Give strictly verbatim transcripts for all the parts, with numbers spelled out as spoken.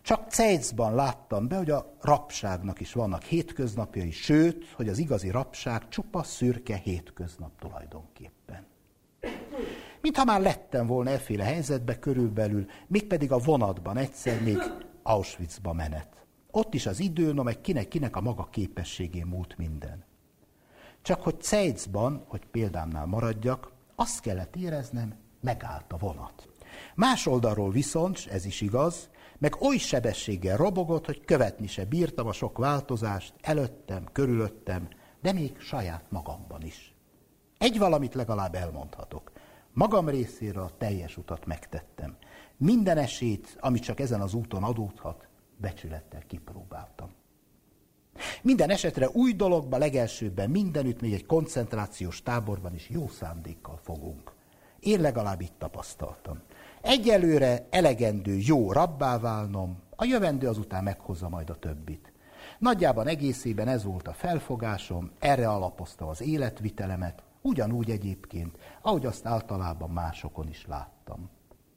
Csak Zeizban láttam be, hogy a rabságnak is vannak hétköznapjai, sőt, hogy az igazi rabság csupa szürke hétköznap tulajdonképpen. Mintha már lettem volna efféle helyzetbe körülbelül, mégpedig a vonatban egyszer még Auschwitzba menet. Ott is az idő, no meg kinek-kinek a maga képességén múlt minden. Csak hogy Zeizban, hogy példámnál maradjak, azt kellett éreznem, megállt a vonat. Más oldalról viszont, ez is igaz, meg oly sebességgel robogott, hogy követni se bírtam a sok változást, előttem, körülöttem, de még saját magamban is. Egy valamit legalább elmondhatok. Magam részéről a teljes utat megtettem. Minden esélyt, amit csak ezen az úton adódhat, becsülettel kipróbáltam. Minden esetre új dologba, legelsőbben mindenütt, még egy koncentrációs táborban is jó szándékkal fogunk. Én legalább itt tapasztaltam. Egyelőre elegendő jó rabbá válnom, a jövendő azután meghozza majd a többit. Nagyjában egészében ez volt a felfogásom, erre alapoztam az életvitelemet, ugyanúgy egyébként, ahogy azt általában másokon is láttam.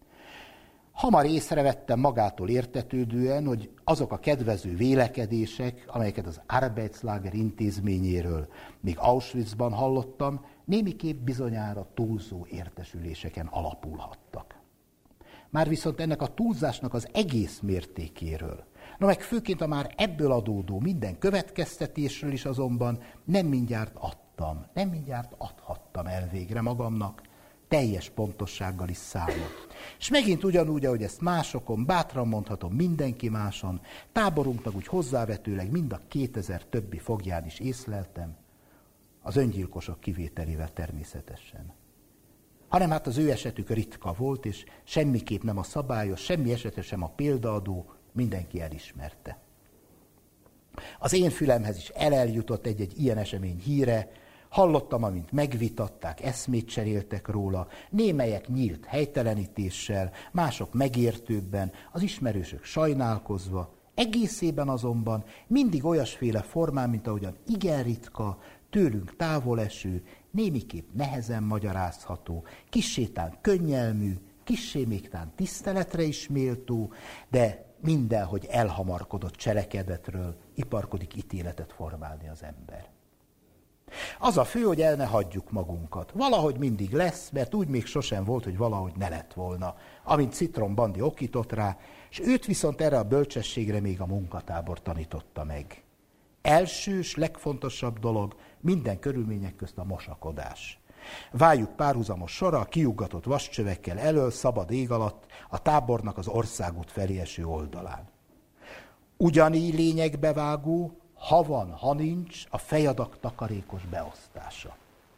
Hamar észrevettem magától értetődően, hogy azok a kedvező vélekedések, amelyeket az Arbeitslager intézményéről még Auschwitzban hallottam, némiképp bizonyára túlzó értesüléseken alapulhattak. Már viszont ennek a túlzásnak az egész mértékéről, no meg főként a már ebből adódó minden következtetésről is azonban nem mindjárt adtam, nem mindjárt adhattam el végre magamnak, teljes pontossággal is számot. És megint ugyanúgy, ahogy ezt másokon, bátran mondhatom mindenki máson, táborunknak úgy hozzávetőleg mind a kétezer többi fogján is észleltem, az öngyilkosok kivételével természetesen. Hanem hát az ő esetük ritka volt, és semmiképp nem a szabályos, semmi esetre sem a példaadó, mindenki elismerte. Az én fülemhez is eleljutott egy-egy ilyen esemény híre, hallottam, amint megvitatták, eszmét cseréltek róla, némelyek nyílt helytelenítéssel, mások megértőbben, az ismerősök sajnálkozva, egészében azonban mindig olyasféle formán, mint ahogyan igen ritka, tőlünk távoleső, némiképp nehezen magyarázható, kissétán könnyelmű, kissé még tán tiszteletre is méltó, de mindenhogy elhamarkodott cselekedetről iparkodik ítéletet formálni az ember. Az a fő, hogy el ne hagyjuk magunkat. Valahogy mindig lesz, mert úgy még sosem volt, hogy valahogy ne lett volna, amint Citrom Bandi okított rá, és őt viszont erre a bölcsességre még a munkatábor tanította meg. Elsős, legfontosabb dolog minden körülmények közt a mosakodás. Váljuk párhuzamos sorra a kiuggatott vascsövekkel elől, szabad ég alatt, a tábornak az országút felé eső oldalán. Ugyanígy lényegbevágó, ha van, ha nincs, a fejadag takarékos beosztása.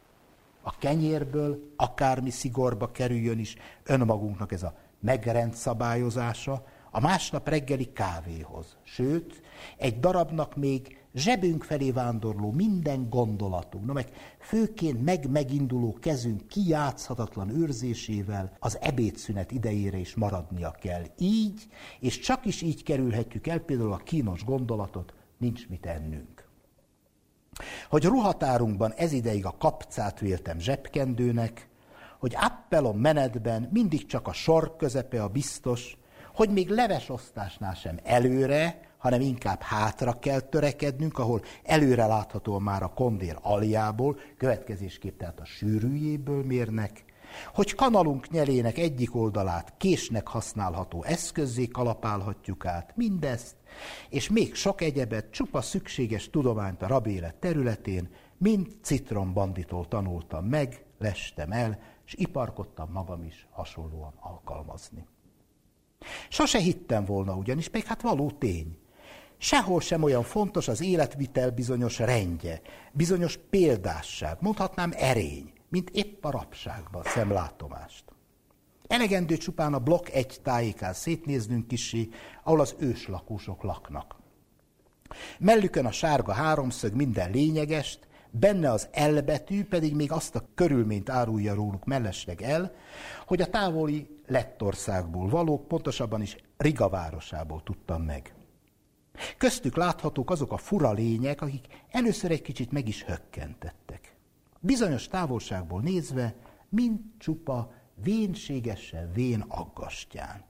A kenyérből akármi szigorba kerüljön is önmagunknak ez a megrendszabályozása, a másnap reggeli kávéhoz. Sőt, egy darabnak még zsebünk felé vándorló minden gondolatunk, no meg főként meg-meginduló kezünk kijátszhatatlan őrzésével az ebédszünet idejére is maradnia kell. Így, és csak is így kerülhetjük el például a kínos gondolatot, nincs mit ennünk. Hogy ruhatárunkban ez ideig a kapcát véltem zsebkendőnek, hogy appelon menetben mindig csak a sor közepe a biztos, hogy még levesosztásnál sem előre, hanem inkább hátra kell törekednünk, ahol előre láthatóan már a kondér aljából, következésképp tehát a sűrűjéből mérnek, hogy kanalunk nyelének egyik oldalát késnek használható eszközzé kalapálhatjuk át, mindezt, és még sok egyebet, csupa szükséges tudományt a rabélet területén, mind Citrom Banditól tanultam meg, lestem el, és iparkodtam magam is hasonlóan alkalmazni. Sose hittem volna ugyanis, pedig hát való tény. Sehol sem olyan fontos az életvitel bizonyos rendje, bizonyos példásság, mondhatnám erény, mint épp a rabságban szemlátomást. Elegendő csupán a blokk egy tájékán szétnéznünk kissé, ahol az őslakósok laknak. Mellükön a sárga háromszög minden lényegest, benne az L betű pedig még azt a körülményt árulja róluk mellesleg el, hogy a távoli Lettországból valók, pontosabban is Riga városából tudtam meg. Köztük láthatók azok a fura lények, akik először egy kicsit meg is hökkentettek. Bizonyos távolságból nézve, mind csupa vénségesen vén aggastyán.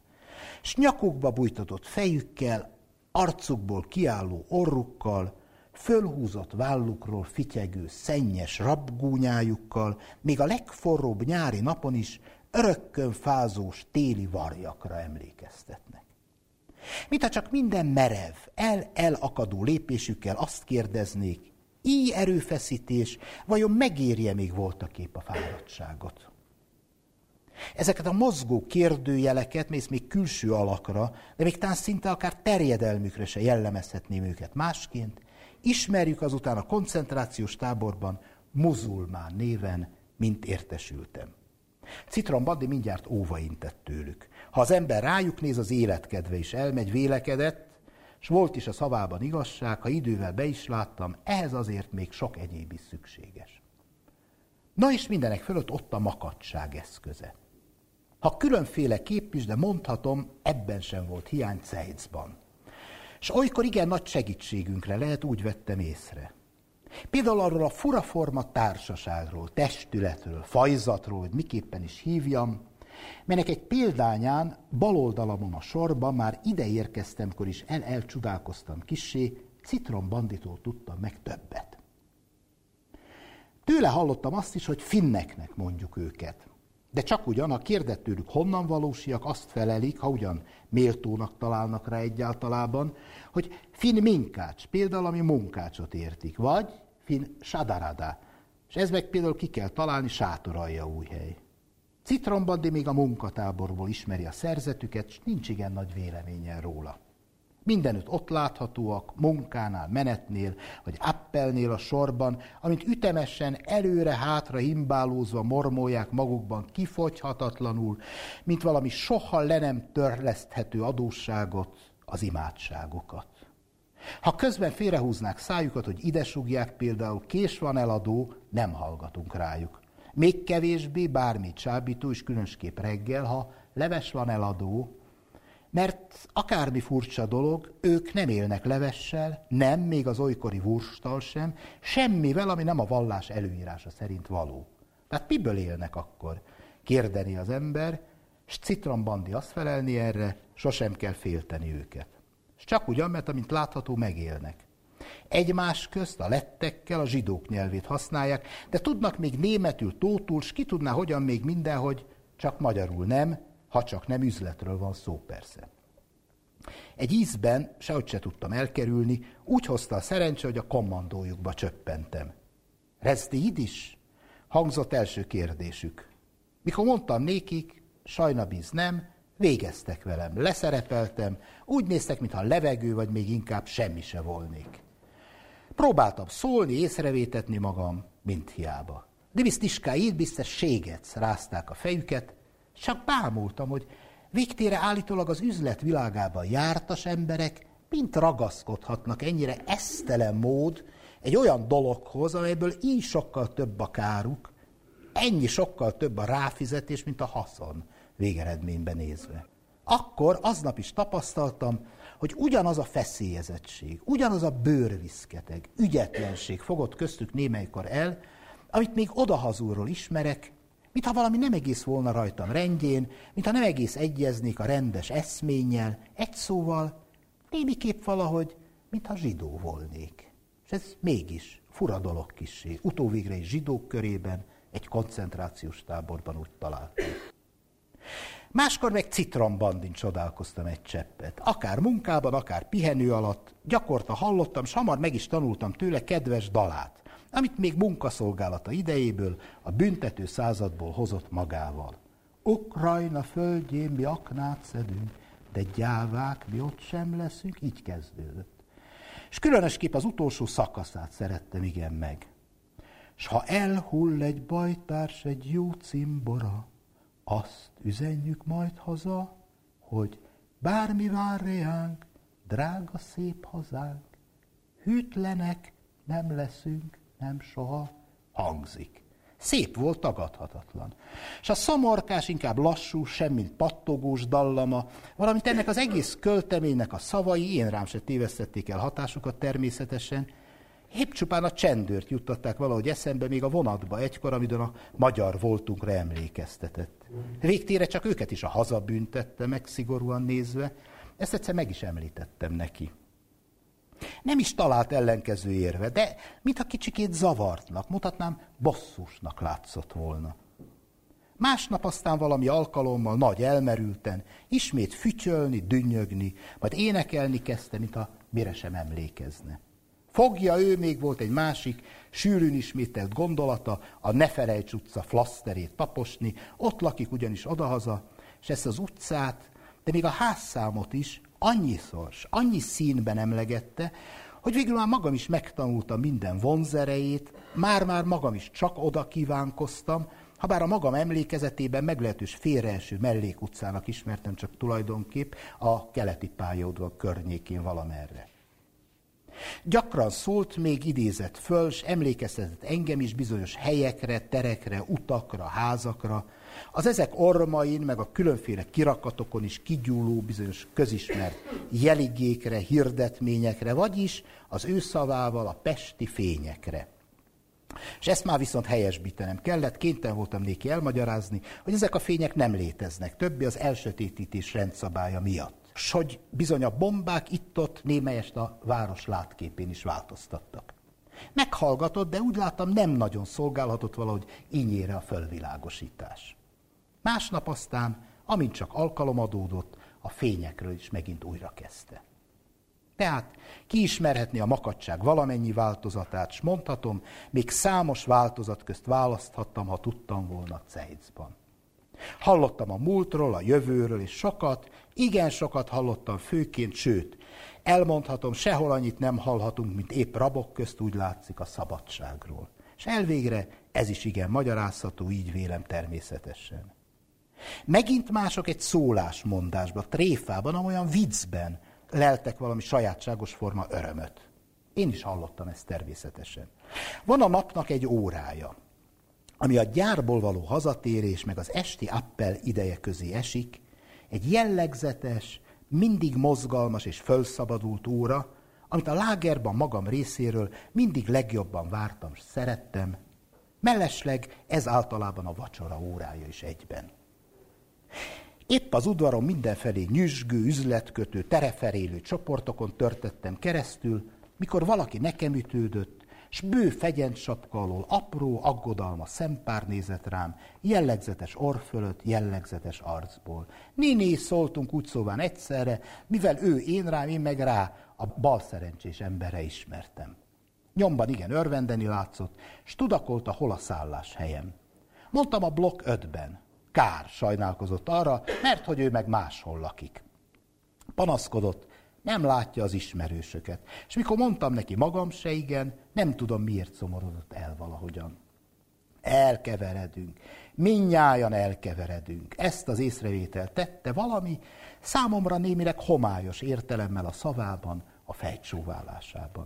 s nyakukba bújtatott fejükkel, arcukból kiálló orrukkal, fölhúzott vállukról fityegő szennyes rabgúnyájukkal, még a legforróbb nyári napon is örökkön fázós téli varjakra emlékeztetnek. Mintha csak minden merev, el-elakadó lépésükkel azt kérdeznék, így erőfeszítés, vajon megérje még voltaképp a fáradtságot? Ezeket a mozgó kérdőjeleket, mész még külső alakra, de még talán szinte akár terjedelmükre se jellemezhetném őket másként, ismerjük azután a koncentrációs táborban muzulmán néven, mint értesültem. Citrom Bandi mindjárt óvaintett tőlük. Ha az ember rájuk néz, az életkedve is elmegy, vélekedett, s volt is a szavában igazság, ha idővel be is láttam, ehhez azért még sok egyéb is szükséges. Na és mindenek fölött ott a makacság eszköze. Ha különféle kép is, de mondhatom, ebben sem volt hiány Zeicban. És olykor igen nagy segítségünkre lehet, úgy vettem észre. Például arról a furaforma társaságról, testületről, fajzatról, hogy miképpen is hívjam, melynek egy példányán bal oldalamon a sorban már ide érkeztemkor is el-elcsodálkoztam kissé, Citrom Banditól tudtam meg többet. Tőle hallottam azt is, hogy finneknek mondjuk őket. De csak ugyan, ha kérdett tőlük honnan valósiak, azt felelik, ha ugyan méltónak találnak rá egyáltalában, hogy finn minkács, például ami munkácsot értik, vagy finn sadarada, és ez meg például ki kell találni Sátoraljaújhely. Citrom Bandi még a munkatáborból ismeri a szerzetüket, és nincs igen nagy véleményen róla. Mindenütt ott láthatóak, munkánál, menetnél, vagy appelnél a sorban, amint ütemesen előre-hátra himbálózva mormolják magukban kifogyhatatlanul, mint valami soha le nem törleszthető adósságot, az imádságokat. Ha közben félrehúznák szájukat, hogy ide sugják például kés van eladó, nem hallgatunk rájuk. Még kevésbé bármi csábító, és különösképp reggel, ha leves van eladó, mert akármi furcsa dolog, ők nem élnek levessel, nem, még az olykori wursttal sem, semmivel, ami nem a vallás előírása szerint való. Tehát miből élnek akkor? Kérdeni az ember, s Citrom Bandi azt felelni erre, sosem kell félteni őket. És csak ugyan, mert amint látható, megélnek. Egymás közt a lettekkel a zsidók nyelvét használják, de tudnak még németül, tótul, s ki tudná hogyan még mindenhogy, csak magyarul nem, ha csak nem üzletről van szó persze. Egy ízben, sehogy se tudtam elkerülni, úgy hozta a szerencse, hogy a kommandójukba csöppentem. Rezdi is? Hangzott első kérdésük. Mikor mondtam nékik, sajnabiz nem, végeztek velem, leszerepeltem, úgy néztek, mintha levegő, vagy még inkább semmi se volnék. Próbáltam szólni, észrevétetni magam, mint hiába. De biztiská így biztos ségec rázták a fejüket, csak bámultam, hogy végtére állítólag az üzlet világában jártas emberek mint ragaszkodhatnak ennyire esztelen mód egy olyan dologhoz, amelyből így sokkal több a káruk, ennyi sokkal több a ráfizetés, mint a haszon végeredményben nézve. Akkor aznap is tapasztaltam, hogy ugyanaz a feszélyezettség, ugyanaz a bőrviszketeg, ügyetlenség fogott köztük némelykor el, amit még odahazulról ismerek, mintha valami nem egész volna rajtam rendjén, mintha nem egész egyeznék a rendes eszménnyel, egy szóval némiképp valahogy, mintha zsidó volnék. És ez mégis fura dolog kissé. Utóvégre is zsidók körében, egy koncentrációs táborban úgy találtam. Máskor meg Citrom Bandin csodálkoztam egy cseppet. Akár munkában, akár pihenő alatt, gyakorta hallottam, s hamar meg is tanultam tőle kedves dalát, amit még munkaszolgálata idejéből, a büntető századból hozott magával. Ukrajna földjén mi aknát szedünk, de gyávák mi ott sem leszünk, így kezdődött. És különösképp az utolsó szakaszát szerettem igen meg. S ha elhull egy bajtárs, egy jó cimbora, azt üzenjük majd haza, hogy bármi vár reánk, drága szép hazánk, hűtlenek nem leszünk, nem soha, hangzik. Szép volt, tagadhatatlan. És a szomorkás, inkább lassú, semmint pattogós dallama, valamint ennek az egész költeménynek a szavai, én rám se tévesztették el hatásukat természetesen, Épp csupán a csendőrt juttatták valahogy eszembe még a vonatba egykor, amidőn a magyar voltunkra emlékeztetett. Végtére csak őket is a haza büntette meg, szigorúan nézve. Ezt egyszer meg is említettem neki. Nem is talált ellenkező érve, de mintha kicsikét zavartnak, mutatnám, bosszúsnak látszott volna. Másnap aztán valami alkalommal nagy elmerülten, ismét fütyölni, dünnyögni, majd énekelni kezdte, mintha mire sem emlékezne. Fogja ő, még volt egy másik, sűrűn ismételt gondolata, a Ne felejts utca flaszterét taposni, ott lakik ugyanis odahaza, és ezt az utcát, de még a házszámot is annyiszor, annyi színben emlegette, hogy végül már magam is megtanultam minden vonzerejét, már-már magam is csak oda kívánkoztam, habár a magam emlékezetében meglehetős félreeső mellékutcának ismertem csak tulajdonképp a keleti pályaudvar környékén valamerre. Gyakran szólt, még idézett föl, s emlékeztetett engem is bizonyos helyekre, terekre, utakra, házakra, az ezek ormain, meg a különféle kirakatokon is kigyúló bizonyos közismert jeligékre, hirdetményekre, vagyis az ő szavával a pesti fényekre. És ezt már viszont helyesbítenem kellett, kénytelen voltam néki elmagyarázni, hogy ezek a fények nem léteznek, többé az elsötétítés rendszabálya miatt. S hogy bizony a bombák itt-ott némelyest a város látképén is változtattak. Meghallgatott, de úgy láttam, nem nagyon szolgálhatott valahogy ínyére a fölvilágosítás. Másnap aztán, amint csak alkalom adódott, a fényekről is megint újra kezdte. Tehát kiismerhetné a makadság valamennyi változatát, s mondhatom, még számos változat közt választhattam, ha tudtam volna Zeicban. Hallottam a múltról, a jövőről, és sokat, igen sokat hallottam főként, sőt, elmondhatom, sehol annyit nem hallhatunk, mint épp rabok közt úgy látszik a szabadságról. És elvégre ez is igen magyarázható, így vélem természetesen. Megint mások egy szólásmondásban, tréfában, amolyan viccben leltek valami sajátságos forma örömöt. Én is hallottam ezt természetesen. Van a napnak egy órája, ami a gyárból való hazatérés meg az esti appel ideje közé esik, egy jellegzetes, mindig mozgalmas és fölszabadult óra, amit a lágerban magam részéről mindig legjobban vártam és szerettem, mellesleg ez általában a vacsora órája is egyben. Épp az udvaron mindenfelé nyüzsgő, üzletkötő, tereferélő csoportokon törtettem keresztül, mikor valaki nekem ütődött, s bő fegyent sapka alól apró, aggodalma szempár nézett rám, jellegzetes orr fölött, jellegzetes arcból. Néni, szóltunk úgy szóván egyszerre, mivel ő én rám, én meg rá a balszerencsés emberre ismertem. Nyomban igen örvendeni látszott, s tudakolta, hol a szálláshelyem. Mondtam a blokk ötben. Kár, sajnálkozott arra, mert hogy ő meg máshol lakik. Panaszkodott, nem látja az ismerősöket. És mikor mondtam neki magam se igen, nem tudom miért szomorodott el valahogyan. Elkeveredünk, mindnyájan elkeveredünk. Ezt az észrevételt tette valami számomra némileg homályos értelemmel a szavában, a fejcsóválásában.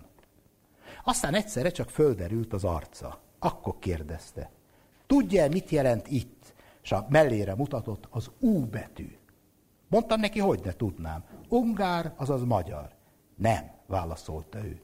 Aztán egyszerre csak földerült az arca. Akkor kérdezte, tudja, mit jelent itt? És a mellére mutatott az U betű. Mondtam neki, hogy ne tudnám. Ungár, azaz magyar. Nem, válaszolta ő.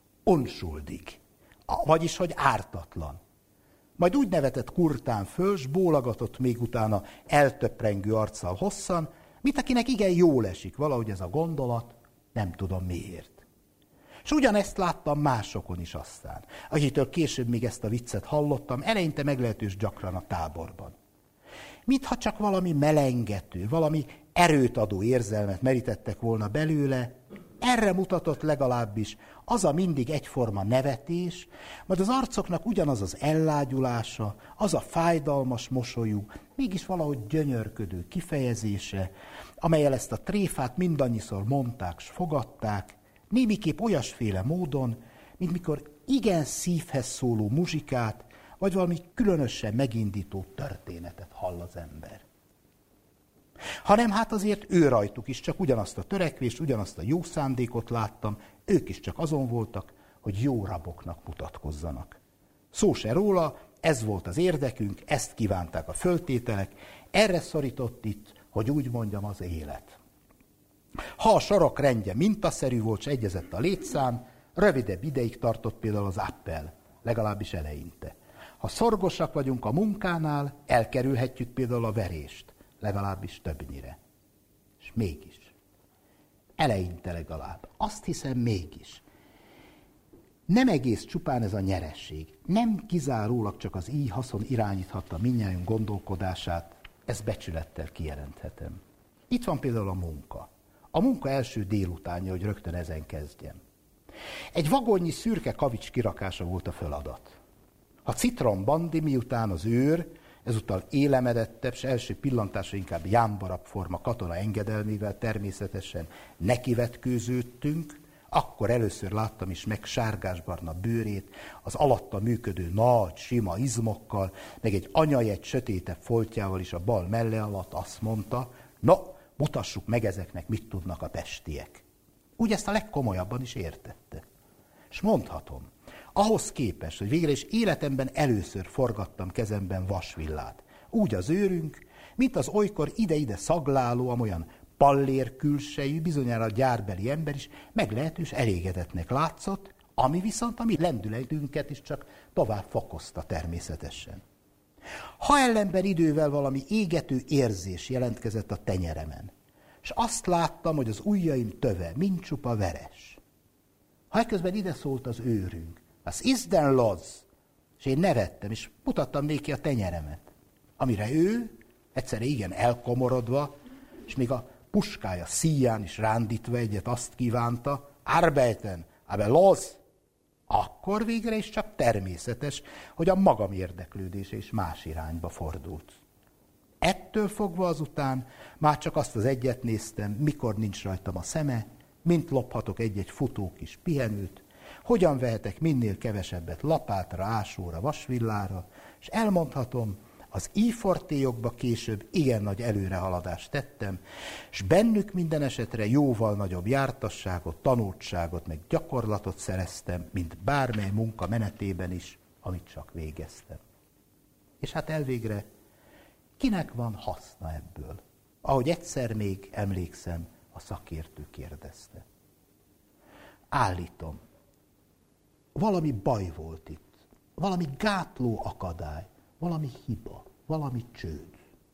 Unschuldig. Vagyis, hogy ártatlan. Majd úgy nevetett kurtán föl, s bólagatott még utána eltöprengő arccal hosszan, mint akinek igen jól esik valahogy ez a gondolat, nem tudom miért. És ugyanezt láttam másokon is aztán, akitől később még ezt a viccet hallottam, eleinte meglehetős gyakran a táborban. Mintha csak valami melengető, valami erőt adó érzelmet merítettek volna belőle, erre mutatott legalábbis az a mindig egyforma nevetés, majd az arcoknak ugyanaz az ellágyulása, az a fájdalmas mosolyú, mégis valahogy gyönyörködő kifejezése, amellyel ezt a tréfát mindannyiszor mondták s fogadták, némiképp olyasféle módon, mint mikor igen szívhez szóló muzsikát, vagy valami különösen megindító történetet hall az ember. Hanem hát azért ő rajtuk is csak ugyanazt a törekvést, ugyanazt a jó szándékot láttam, ők is csak azon voltak, hogy jó raboknak mutatkozzanak. Szó se róla, ez volt az érdekünk, ezt kívánták a föltételek, erre szorított itt, hogy úgy mondjam, az élet. Ha a sorok rendje mintaszerű volt, s egyezett a létszám, Rövidebb ideig tartott például az appell, legalábbis eleinte. Ha szorgosak vagyunk a munkánál, elkerülhetjük például a verést, legalábbis többnyire. És mégis, eleinte legalább, azt hiszem mégis, nem egész csupán ez a nyeresség, nem kizárólag csak az íj haszon irányíthatta mindnyájunk gondolkodását, ezt becsülettel kijelenthetem. Itt van például a munka. A munka első délutánja, hogy rögtön ezen kezdjem. Egy vagonnyi szürke kavics kirakása volt a feladat. A Citrom Bandi, miután az őr, ezúttal élemedettebb, s első pillantásra inkább jámbarabb forma katona engedelmével természetesen nekivetkőződtünk, akkor először láttam is meg sárgásbarna bőrét, az alatta működő nagy, sima izmokkal, meg egy anyajegy sötétebb foltjával is a bal melle alatt azt mondta, no, mutassuk meg ezeknek, mit tudnak a pestiek. Úgy ezt a legkomolyabban is értette. És mondhatom, ahhoz képest, hogy végre is életemben először forgattam kezemben vasvillát, úgy az őrünk, mint az olykor ide-ide szagláló, amolyan pallér külsejű, bizonyára a gyárbeli ember is meglehetős elégedetnek látszott, ami viszont a mi lendületünket is csak tovább fokozta természetesen. Ha ellenben idővel valami égető érzés jelentkezett a tenyeremen, és azt láttam, hogy az ujjaim töve mind csupa veres. Ha ekközben ide szólt az őrünk, az Isden Loz, és én nevettem, és mutattam néki a tenyeremet, amire ő, egyszerre igen elkomorodva, és még a puskája szíján is rándítva egyet azt kívánta, Arbeiten, aber los! Akkor végre is csak természetes, hogy a magam érdeklődése is más irányba fordult. Ettől fogva azután már csak azt az egyet néztem, mikor nincs rajtam a szeme, mint lophatok egy-egy futó kis pihenőt, hogyan vehetek minél kevesebbet lapátra, ásóra, vasvillára, és elmondhatom, az ífortéjokba később igen nagy előrehaladást tettem, és bennük minden esetre jóval nagyobb jártasságot, tanultságot, meg gyakorlatot szereztem, mint bármely munka menetében is, amit csak végeztem. És hát elvégre, kinek van haszna ebből? Ahogy egyszer még emlékszem, a szakértő kérdezte. Állítom, valami baj volt itt, valami gátló akadály, valami hiba, valami csőd.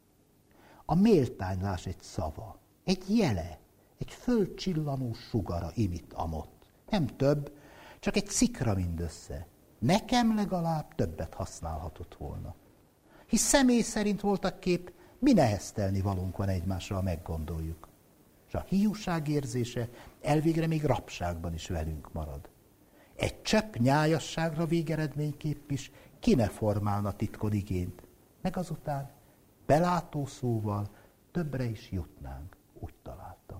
A méltánylás egy szava, egy jele, egy földcsillanó sugara imit amott. Nem több, csak egy szikra mindössze. Nekem legalább többet használhatott volna. Hisz személy szerint voltakképp mi neheztelni valónk van egymásra, ha meggondoljuk. És a hiúság érzése elvégre még rabságban is velünk marad. Egy csepp nyájasságra végeredményképp is ki ne formálna titkon igényt, meg azután belátó szóval többre is jutnánk, úgy találtam.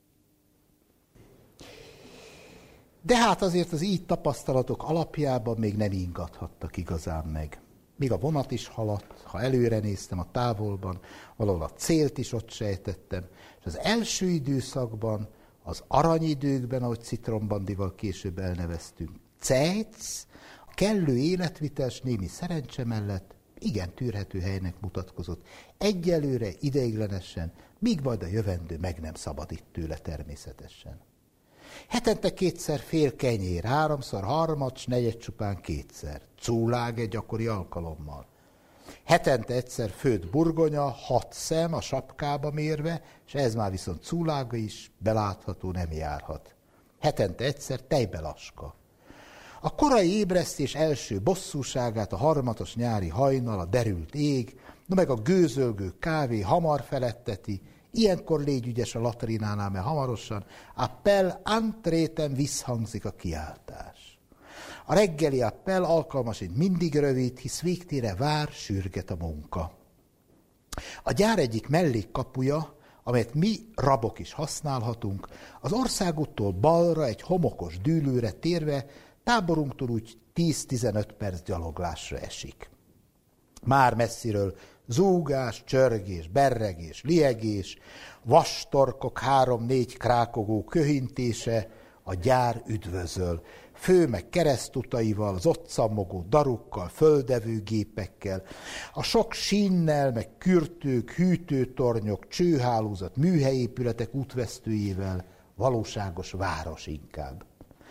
De hát azért az így tapasztalatok alapjában még nem ingathattak igazán meg. Míg a vonat is haladt, ha előre néztem a távolban, valahol a célt is ott sejtettem, és az első időszakban, az aranyidőkben, ahogy Citrom Bandival később elneveztünk, Cejc, a kellő életvitels némi szerencse mellett igen tűrhető helynek mutatkozott. Egyelőre, ideiglenesen, míg majd a jövendő meg nem szabadít tőle természetesen. Hetente kétszer fél kenyér, háromszor harmad, s negyed csupán kétszer. Cúlág egy gyakori alkalommal. Hetente egyszer főtt burgonya, hat szem a sapkába mérve, és ez már viszont cúlága is, belátható, nem járhat. Hetente egyszer tejbelaska. A korai ébresztés első bosszúságát a harmatos nyári hajnal, a derült ég, no meg a gőzölgő kávé hamar feletteti, ilyenkor légy ügyes a latrinánál, mert hamarosan appell entréten visszhangzik a kiáltás. A reggeli appell alkalmasint mindig rövid, hisz végtére vár, sürget a munka. A gyár egyik mellékkapuja, amelyet mi rabok is használhatunk, az országúttól balra egy homokos dűlőre térve táborunktól úgy tíz-tizenöt perc gyaloglásra esik. Már messziről zúgás, csörgés, berregés, liegés, vastorkok három-négy krákogó köhintése, a gyár üdvözöl. Fő meg keresztutaival, az ott szammogó darukkal, földevő gépekkel, a sok sínnel, meg kürtők, hűtőtornyok, csőhálózat, műhelyépületek útvesztőjével, valóságos város inkább.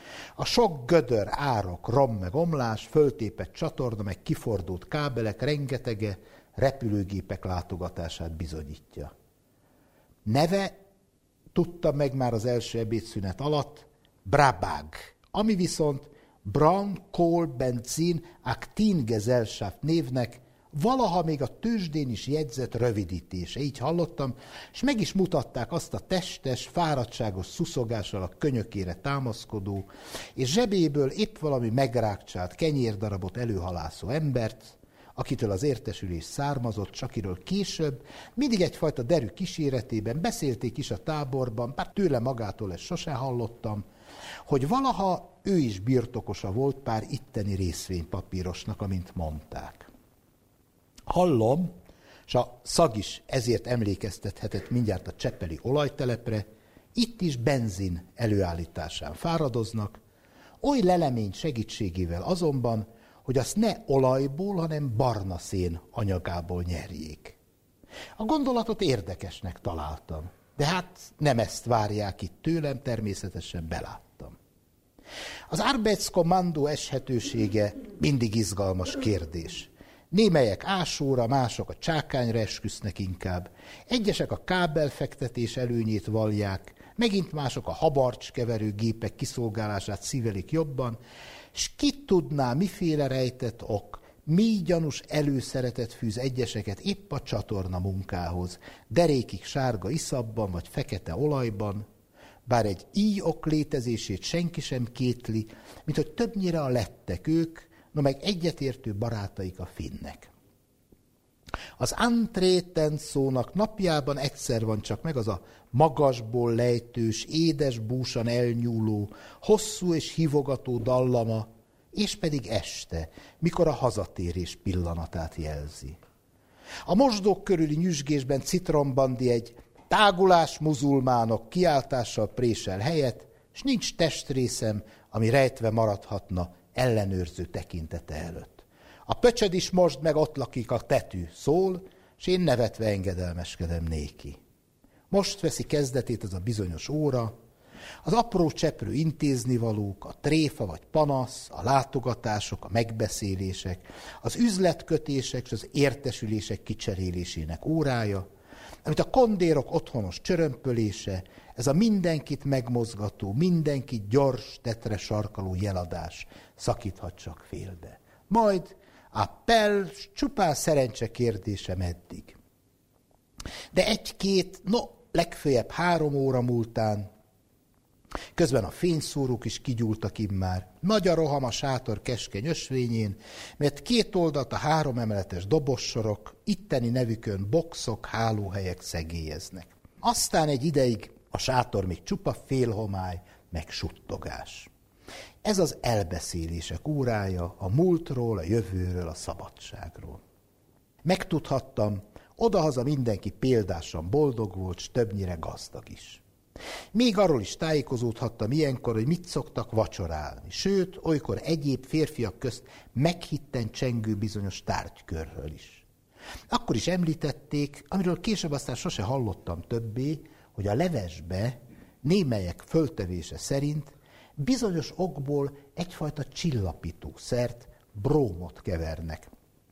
A sok gödör, árok, rom meg omlás, föltépett csatorna, meg kifordult kábelek rengetege repülőgépek látogatását bizonyítja. Neve tudta meg már az első ebédszünet alatt, Brabag, ami viszont Braun Kohl Benzin Aktiengesellschaft névnek valaha még a tőzsdén is jegyzett rövidítése, így hallottam, és meg is mutatták azt a testes, fáradtságos szuszogással a könyökére támaszkodó, és zsebéből épp valami megrákcsált kenyérdarabot előhalászó embert, akitől az értesülés származott, s akiről később, mindig egyfajta derű kíséretében beszélték is a táborban, bár tőle magától ezt sose hallottam, hogy valaha ő is birtokosa volt pár itteni részvénypapírosnak, amint mondták. Hallom, és a szag is ezért emlékeztethetett mindjárt a csepeli olajtelepre, itt is benzin előállításán fáradoznak, oly lelemény segítségével azonban, hogy azt ne olajból, hanem barna szén anyagából nyerjék. A gondolatot érdekesnek találtam, de hát nem ezt várják itt tőlem, természetesen beláttam. Az Arbeitskommando eshetősége mindig izgalmas kérdés. Némelyek ásóra, mások a csákányra esküsznek inkább, egyesek a kábelfektetés előnyét vallják, megint mások a habarcskeverő gépek kiszolgálását szívelik jobban, s ki tudná, miféle rejtett ok, mi gyanús előszeretet fűz egyeseket épp a csatorna munkához, derékig sárga iszapban vagy fekete olajban, bár egy így ok létezését senki sem kétli, mint hogy többnyire a lettek ők, no meg egyetértő barátaik a finnek. Az antréten szónak napjában egyszer van csak meg az a magasból lejtős, édes búsan elnyúló, hosszú és hívogató dallama, és pedig este, mikor a hazatérés pillanatát jelzi. A mosdók körüli nyüzsgésben Citrombandi egy tágulás muzulmánok kiáltással présel helyet, s nincs testrészem, ami rejtve maradhatna ellenőrző tekintete előtt. A pöcsöd is most meg ott lakik a tetű, szól, s én nevetve engedelmeskedem néki. Most veszi kezdetét az a bizonyos óra, az apró cseprő intéznivalók, a tréfa vagy panasz, a látogatások, a megbeszélések, az üzletkötések és az értesülések kicserélésének órája, amit a kondérok otthonos csörömpölése, ez a mindenkit megmozgató, mindenkit gyors, tetre sarkaló jeladás szakíthat csak félbe. Majd appell, csupán szerencse kérdése meddig. De egy-két, no, legfőjebb három óra múltán, közben a fényszórók is kigyúltak immár, nagy a roham a sátor keskeny ösvényén, mert két oldalt a három emeletes dobossorok, itteni nevükön boxok, hálóhelyek szegélyeznek. Aztán egy ideig a sátor még csupa félhomály, meg suttogás. Ez az elbeszélések órája a múltról, a jövőről, a szabadságról. Megtudhattam, odahaza mindenki példásan boldog volt, s többnyire gazdag is. Még arról is tájékozódhattam ilyenkor, hogy mit szoktak vacsorálni, sőt, olykor egyéb férfiak közt meghitten csengő bizonyos tárgykörről is. Akkor is említették, amiről később aztán sose hallottam többé, hogy a levesbe némelyek föltevése szerint bizonyos okból egyfajta csillapító szert, brómot kevernek.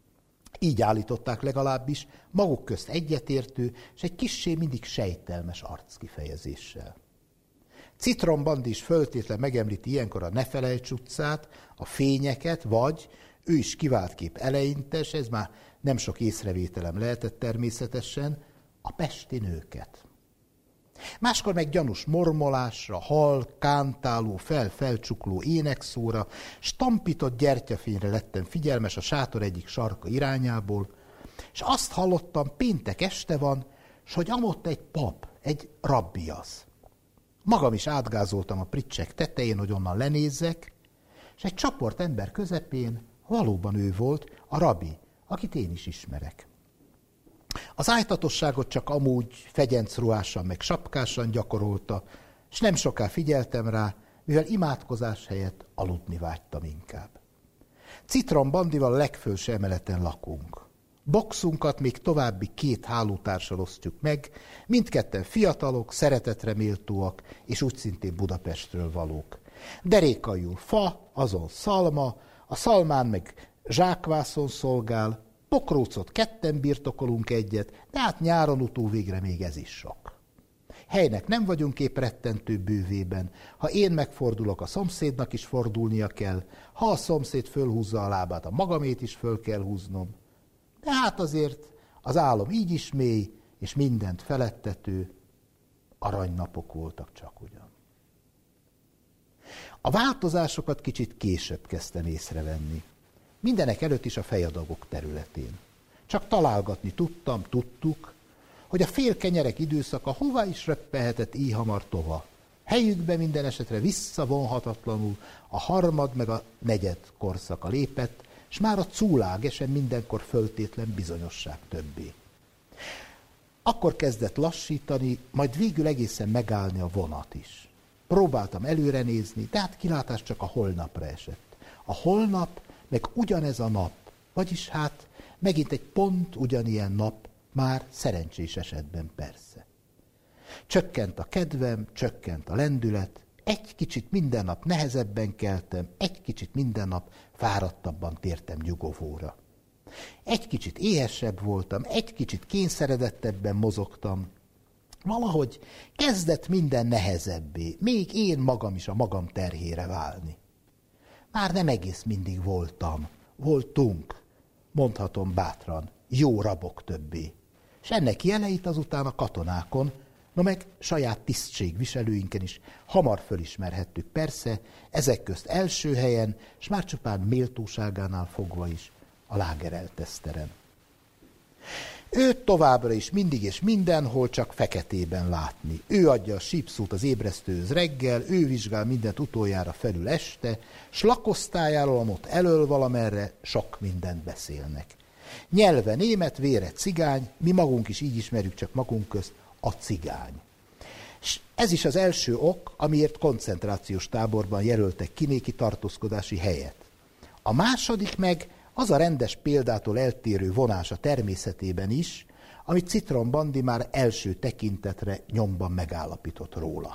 Így állították legalábbis, maguk közt egyetértő, és egy kissé mindig sejtelmes arckifejezéssel. Citrombandi is föltétlen megemlíti ilyenkor a Ne felejts utcát, a fényeket, vagy ő is kivált kép eleinte, és ez már nem sok észrevételem lehetett természetesen, a pesti nőket. Máskor meg gyanús mormolásra, hal, kántáló, fel-felcsukló énekszóra, stampított gyertyafényre lettem figyelmes a sátor egyik sarka irányából, és azt hallottam, péntek este van, s hogy amott egy pap, egy rabbi az. Magam is átgázoltam a pricsek tetején, hogy onnan lenézzek, és egy csoport ember közepén valóban ő volt, a rabbi, akit én is ismerek. Az ájtatosságot csak amúgy fegyencruhásan meg sapkásan gyakorolta, és nem soká figyeltem rá, mivel imádkozás helyett aludni vágytam inkább. Citrombandival a legfelső emeleten lakunk. Boxunkat még további két hálótársal osztjuk meg, mindketten fiatalok, szeretetre méltóak, és úgy szintén Budapestről valók. Derékaiul fa, azon szalma, a szalmán meg zsákvászon szolgál, pokrócot ketten birtokolunk egyet, de hát nyáron utóvégre még ez is sok. Helynek nem vagyunk épp rettentő bővében. Ha én megfordulok, a szomszédnak is fordulnia kell. Ha a szomszéd fölhúzza a lábát, a magamét is föl kell húznom. De hát azért az álom így is mély, és mindent felettető, aranynapok voltak csak ugyan. A változásokat kicsit később kezdtem észrevenni. Mindenek előtt is a fejadagok területén. Csak találgatni tudtam, tudtuk, hogy a félkenyerek időszaka hová is röppenhetett így hamar tova. Helyükbe minden esetre visszavonhatatlanul a harmad meg a negyed korszaka lépett, és már a cúlágesen mindenkor föltétlen bizonyosság többé. Akkor kezdett lassítani, majd végül egészen megállni a vonat is. Próbáltam előre nézni, de hát kilátás csak a holnapra esett. A holnap meg ugyanez a nap, vagyis hát megint egy pont ugyanilyen nap, már szerencsés esetben persze. Csökkent a kedvem, csökkent a lendület, egy kicsit minden nap nehezebben keltem, egy kicsit minden nap fáradtabban tértem nyugovóra. Egy kicsit éhesebb voltam, egy kicsit kényszeredettebben mozogtam. Valahogy kezdett minden nehezebbé, még én magam is a magam terhére válni. Már nem egész mindig voltam, voltunk, mondhatom bátran, jó rabok többé. És ennek jeleit azután a katonákon, no meg saját tisztségviselőinken is hamar fölismerhettük persze, ezek közt első helyen, s már csupán méltóságánál fogva is a lágerelteszteren. Őt továbbra is mindig és mindenhol csak feketében látni. Ő adja a sípszót az ébresztőhöz reggel, ő vizsgál mindent utoljára felül este, s lakosztályáról, amott elől valamerre sok mindent beszélnek. Nyelve német, vére cigány, mi magunk is így ismerjük csak magunk közt, a cigány. És ez is az első ok, amiért koncentrációs táborban jelöltek ki néki tartózkodási helyet. A második meg az a rendes példától eltérő vonás a természetében is, amit Citron Bandi már első tekintetre nyomban megállapított róla.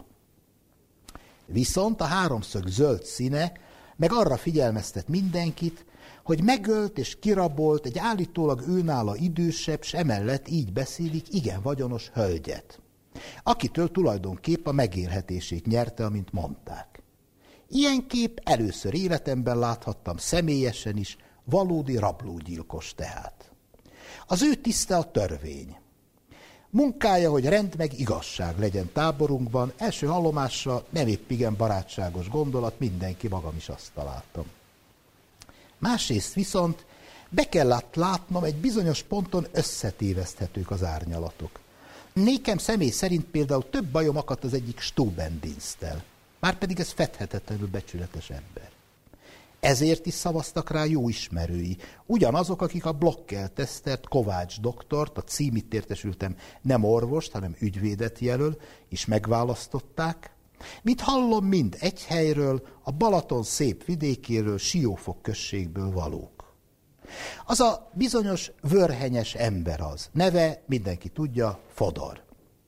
Viszont a háromszög zöld színe meg arra figyelmeztet mindenkit, hogy megölt és kirabolt egy állítólag őnála idősebb, s emellett így beszélik igen vagyonos hölgyet, akitől tulajdonképp a megélhetését nyerte, amint mondták. Ilyen kép először életemben láthattam személyesen is, valódi rablógyilkos tehát. Az ő tiszte a törvény. Munkája, hogy rend meg igazság legyen táborunkban, első hallomásra nem épp igen barátságos gondolat, mindenki, magam is azt találtam. Másrészt viszont be kellett látnom, egy bizonyos ponton összetéveszthetők az árnyalatok. Nékem személy szerint például több bajom akadt az egyik Stubendienstel, márpedig ez fedhetetlenül becsületes ember. Ezért is szavaztak rá jó ismerői, ugyanazok, akik a Blokkel-tesztert, Kovács doktort, a címit értesültem, nem orvost, hanem ügyvédet jelöl, és megválasztották. Mit hallom, mind egy helyről, a Balaton szép vidékéről, Siófok községből valók. Az a bizonyos vörhenyes ember az, neve, mindenki tudja, Fodor.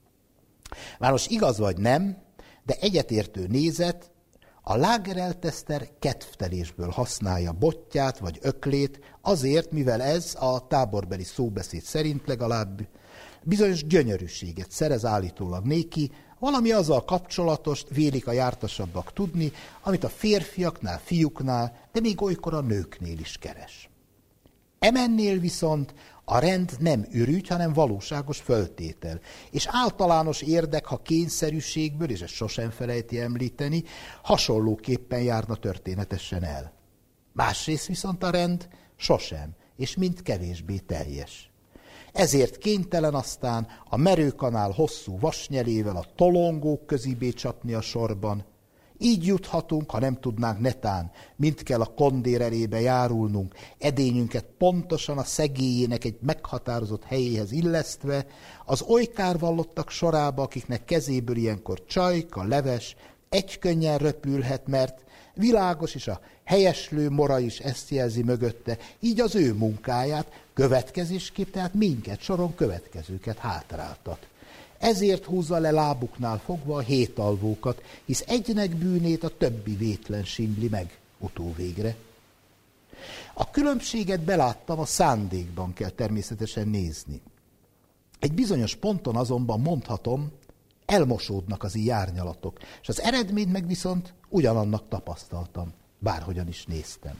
Már most igaz vagy nem, de egyetértő nézet, a lágerelteszter kedvtelésből használja botját vagy öklét, azért, mivel ez a táborbeli szóbeszéd szerint legalább bizonyos gyönyörűséget szerez állítólag néki, valami azzal kapcsolatos, vélik a jártasabbak tudni, amit a férfiaknál, fiúknál, de még olykor a nőknél is keres. Emennél viszont a rend nem ürügy, hanem valóságos föltétel, és általános érdek, ha kényszerűségből, és ezt sosem felejti említeni, hasonlóképpen járna történetesen el. Másrészt viszont a rend sosem, és mind kevésbé teljes. Ezért kénytelen aztán a merőkanál hosszú vasnyelével a tolongók közibé csapni a sorban. Így juthatunk, ha nem tudnánk netán, mint kell a kondér elébe járulnunk, edényünket pontosan a szegélyének egy meghatározott helyéhez illesztve, az olykárvallottak sorába, akiknek kezéből ilyenkor csajka, leves, egykönnyen röpülhet, mert világos, és a helyeslő mora is ezt jelzi mögötte, így az ő munkáját, következésképp, tehát minket soron következőket hátráltat. Ezért húzza le lábuknál fogva a hétalvókat, hisz egynek bűnét a többi vétlen simli meg utóvégre. A különbséget beláttam, a szándékban kell természetesen nézni. Egy bizonyos ponton azonban mondhatom, elmosódnak az így árnyalatok, és az eredményt meg viszont ugyanannak tapasztaltam, bárhogyan is néztem.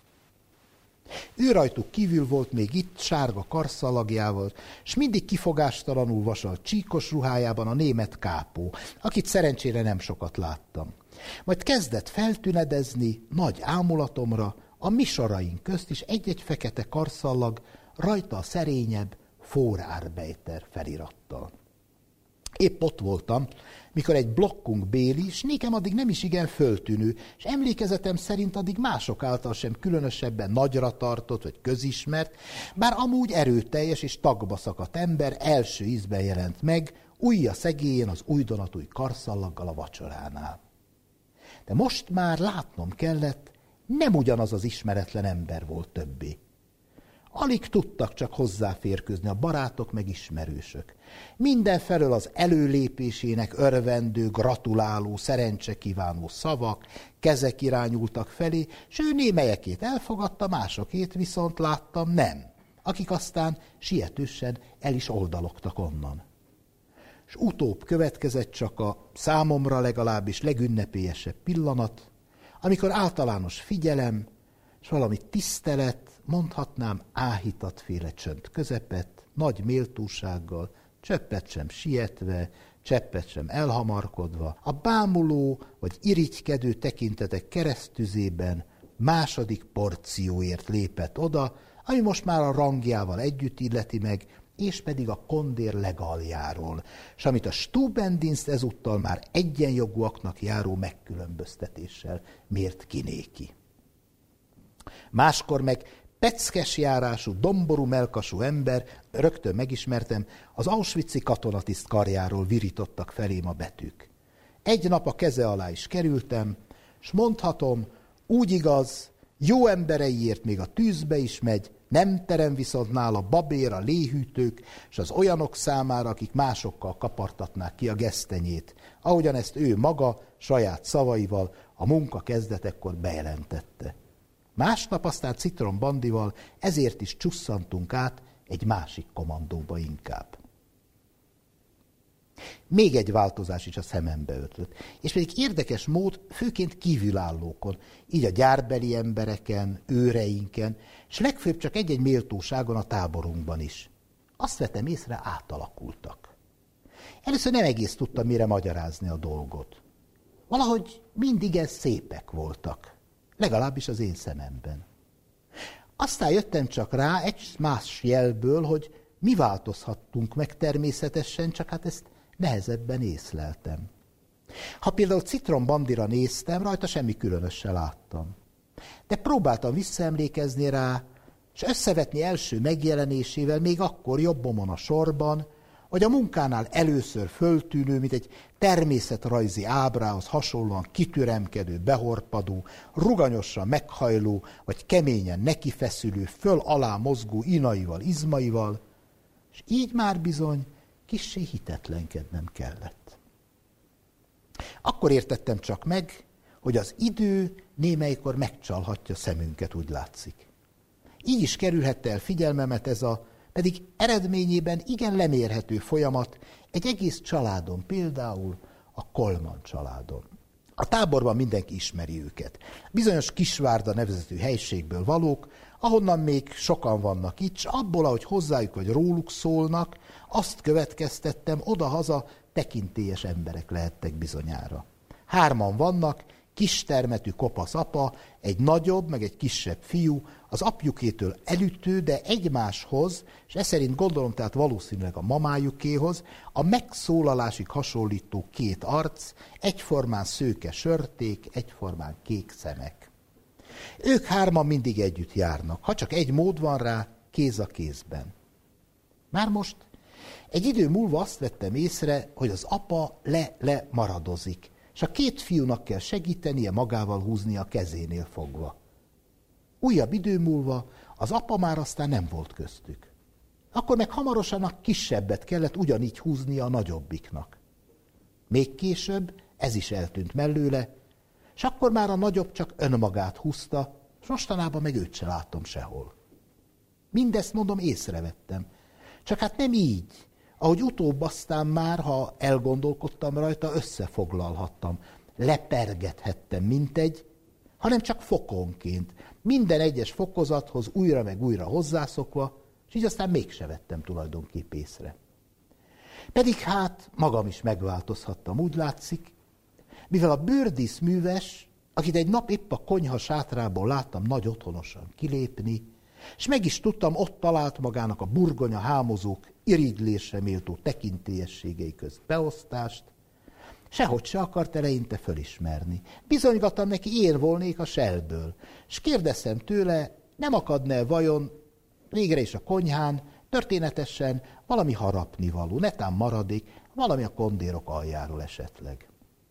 Ő rajtuk kívül volt még itt, sárga karszalagjával, s mindig kifogástalanul vasalt csíkos ruhájában a német kápó, akit szerencsére nem sokat láttam. Majd kezdett feltünedezni, nagy ámulatomra, a mi soraink közt is egy-egy fekete karszallag, rajta a szerényebb Vorarbeiter felirattal. Épp ott voltam, mikor egy blokkunk béli, s nékem addig nem is igen föltűnő, és emlékezetem szerint addig mások által sem különösebben nagyra tartott, vagy közismert, bár amúgy erőteljes és tagba szakadt ember első ízben jelent meg, ujja szegélyén az újdonatúj karszallaggal a vacsoránál. De most már látnom kellett, nem ugyanaz az ismeretlen ember volt többé. Alig tudtak csak hozzáférkőzni a barátok meg ismerősök. Mindenfelől az előlépésének örvendő, gratuláló, szerencsekívánó szavak, kezek irányultak felé, s ő némelyekét elfogadta, másokét viszont láttam nem, akik aztán sietősen el is oldalogtak onnan. S utóbb következett csak a számomra legalábbis legünnepélyesebb pillanat, amikor általános figyelem, s valami tisztelet, mondhatnám áhítatféle csönd közepett, nagy méltósággal, csöppet sem sietve, cseppet sem elhamarkodva, a bámuló vagy irigykedő tekintetek keresztüzében második porcióért lépett oda, ami most már a rangjával együtt illeti meg, és pedig a kondér legaljáról, s amit a Stubendienst ezúttal már egyenjogúaknak járó megkülönböztetéssel mért kinéki. Máskor meg peckes járású, domború melkasú ember, rögtön megismertem, az auschwitzi katonatiszt karjáról virítottak felém a betűk. Egy nap a keze alá is kerültem, s mondhatom, úgy igaz, jó embereiért még a tűzbe is megy, nem terem viszont nála babér a léhűtők, s az olyanok számára, akik másokkal kapartatnák ki a gesztenyét, ahogyan ezt ő maga saját szavaival a munka kezdetekkor bejelentette. Másnap aztán Citrom Bandival ezért is csusszantunk át egy másik kommandóba inkább. Még egy változás is a szemembe ötlött, és pedig érdekes mód főként kívülállókon, így a gyárbeli embereken, őreinken, és legfőbb csak egy-egy méltóságon a táborunkban is. Azt vettem észre, átalakultak. Először nem egész tudtam mire magyarázni a dolgot. Valahogy mindig ez szépek voltak. Legalábbis az én szememben. Aztán jöttem csak rá egy más jelből, hogy mi változhattunk meg természetesen, csak hát ezt nehezebben észleltem. Ha például Citrom Bandira néztem, rajta semmi különössel láttam. De próbáltam visszaemlékezni rá, és összevetni első megjelenésével még akkor jobbomon a sorban, vagy a munkánál először föltűnő, mint egy természetrajzi ábrához hasonlóan kitüremkedő, behorpadó, ruganyosan meghajló, vagy keményen nekifeszülő, föl-alá mozgó inaival, izmaival, és így már bizony kissé hitetlenkednem kellett. Akkor értettem csak meg, hogy az idő némelykor megcsalhatja szemünket, úgy látszik. Így is kerülhette el figyelmemet ez a pedig eredményében igen lemérhető folyamat egy egész családon, például a Kolman családon. A táborban mindenki ismeri őket. Bizonyos Kisvárda nevezetű helységből valók, ahonnan még sokan vannak itt, s abból, ahogy hozzájuk vagy róluk szólnak, azt következtettem, oda-haza tekintélyes emberek lehettek bizonyára. Hárman vannak, kistermetű kopasz apa, egy nagyobb, meg egy kisebb fiú, az apjukétől elütő, de egymáshoz, és ez szerint gondolom, tehát valószínűleg a mamájukéhoz, a megszólalásig hasonlító két arc, egyformán szőke sörték, egyformán kék szemek. Ők hárman mindig együtt járnak, ha csak egy mód van rá, kéz a kézben. Már most egy idő múlva azt vettem észre, hogy az apa le-le maradozik, és a két fiúnak kell segítenie magával húzni a kezénél fogva. Újabb idő múlva az apa már aztán nem volt köztük. akkor meg hamarosan a kisebbet kellett ugyanígy húznia a nagyobbiknak. Még később ez is eltűnt mellőle, és akkor már a nagyobb csak önmagát húzta, és mostanában meg őt se látom sehol. Mindezt, mondom, észrevettem. Csak hát nem így, ahogy utóbb aztán már, ha elgondolkodtam rajta, összefoglalhattam, lepergethettem mintegy, hanem csak fokonként, minden egyes fokozathoz újra meg újra hozzászokva, és így aztán mégse vettem tulajdonképp észre. Pedig hát magam is megváltozhattam, úgy látszik, mivel a bőrdísz műves, akit egy nap épp a konyha sátrából láttam nagy otthonosan kilépni, és meg is tudtam, ott talált magának a burgonya hámozók irigylésre méltó tekintélyességei közt beosztást, sehogy se akart eleinte fölismerni. Bizonygattam neki, én volnék a selből, és kérdeztem tőle, nem akadne vajon végre is a konyhán, történetesen valami harapnivaló, netán maradék, valami a kondérok aljáról esetleg.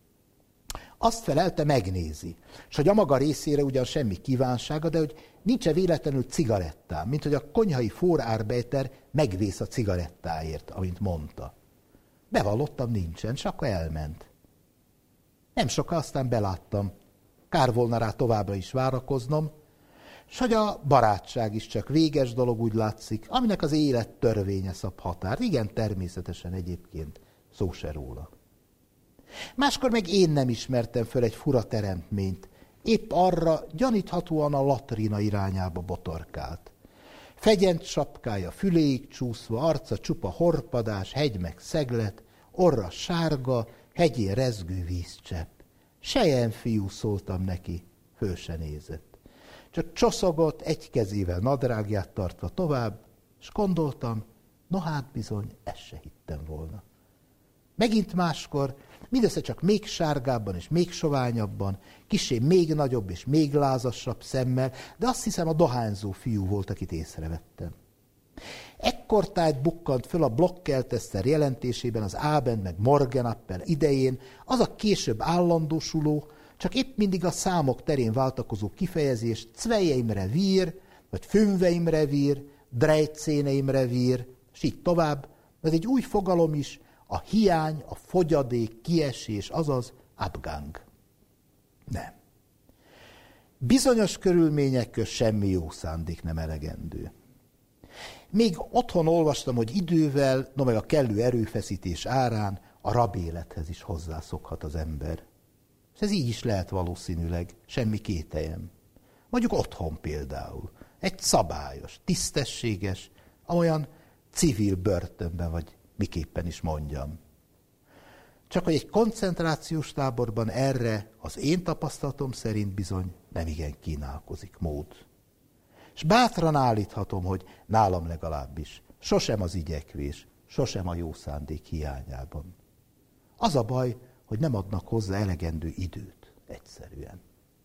Azt felelte, megnézi, és hogy a maga részére ugyan semmi kívánsága, de hogy nincs-e véletlenül cigarettám, mint hogy a konyhai fórárbeiter megvész a cigarettáért, amint mondta. Bevallottam, nincsen, és akkor elment. Nem soká aztán beláttam, kár volna rá továbbra is várakoznom, s hogy a barátság is csak véges dolog, úgy látszik, aminek az élet törvénye szab határ. Igen, természetesen egyébként szó se róla. Máskor meg én nem ismertem föl egy fura teremtményt, épp arra gyaníthatóan a latrina irányába botorkált. Fegyent sapkája füléig csúszva, arca csupa horpadás, hegy meg szeglet, orra sárga, hegyén rezgő vízcsepp. Sejen fiú, szóltam neki, föl se nézett. Csak csoszogott egy kezével nadrágját tartva tovább, és gondoltam, no hát bizony, ezt se hittem volna. Megint máskor, mindössze csak még sárgábban és még soványabban, kissé még nagyobb és még lázasabb szemmel, de azt hiszem a dohányzó fiú volt, akit észrevettem. Ekkortájt bukkant föl a Blokkeltester jelentésében az Abend meg Morgenappel idején az a később állandósuló, csak épp mindig a számok terén váltakozó kifejezés Zweieimre vír, vagy Fünfeimre vír, Dreizehneimre vír, és így tovább. Ez egy új fogalom is, a hiány, a fogyadék, kiesés, azaz Abgang. Nem. Bizonyos körülmények közt semmi jó szándék nem elegendő. Még otthon olvastam, hogy idővel, no meg a kellő erőfeszítés árán a rabélethez is hozzászokhat az ember. És ez így is lehet valószínűleg, semmi kételjem. Mondjuk otthon például. Egy szabályos, tisztességes, amolyan civil börtönben, vagy miképpen is mondjam. Csak hogy egy koncentrációs táborban erre az én tapasztalatom szerint bizony nem igen kínálkozik mód. És bátran állíthatom, hogy nálam legalábbis sosem az igyekvés, sosem a jó szándék hiányában. Az a baj, hogy nem adnak hozzá elegendő időt egyszerűen.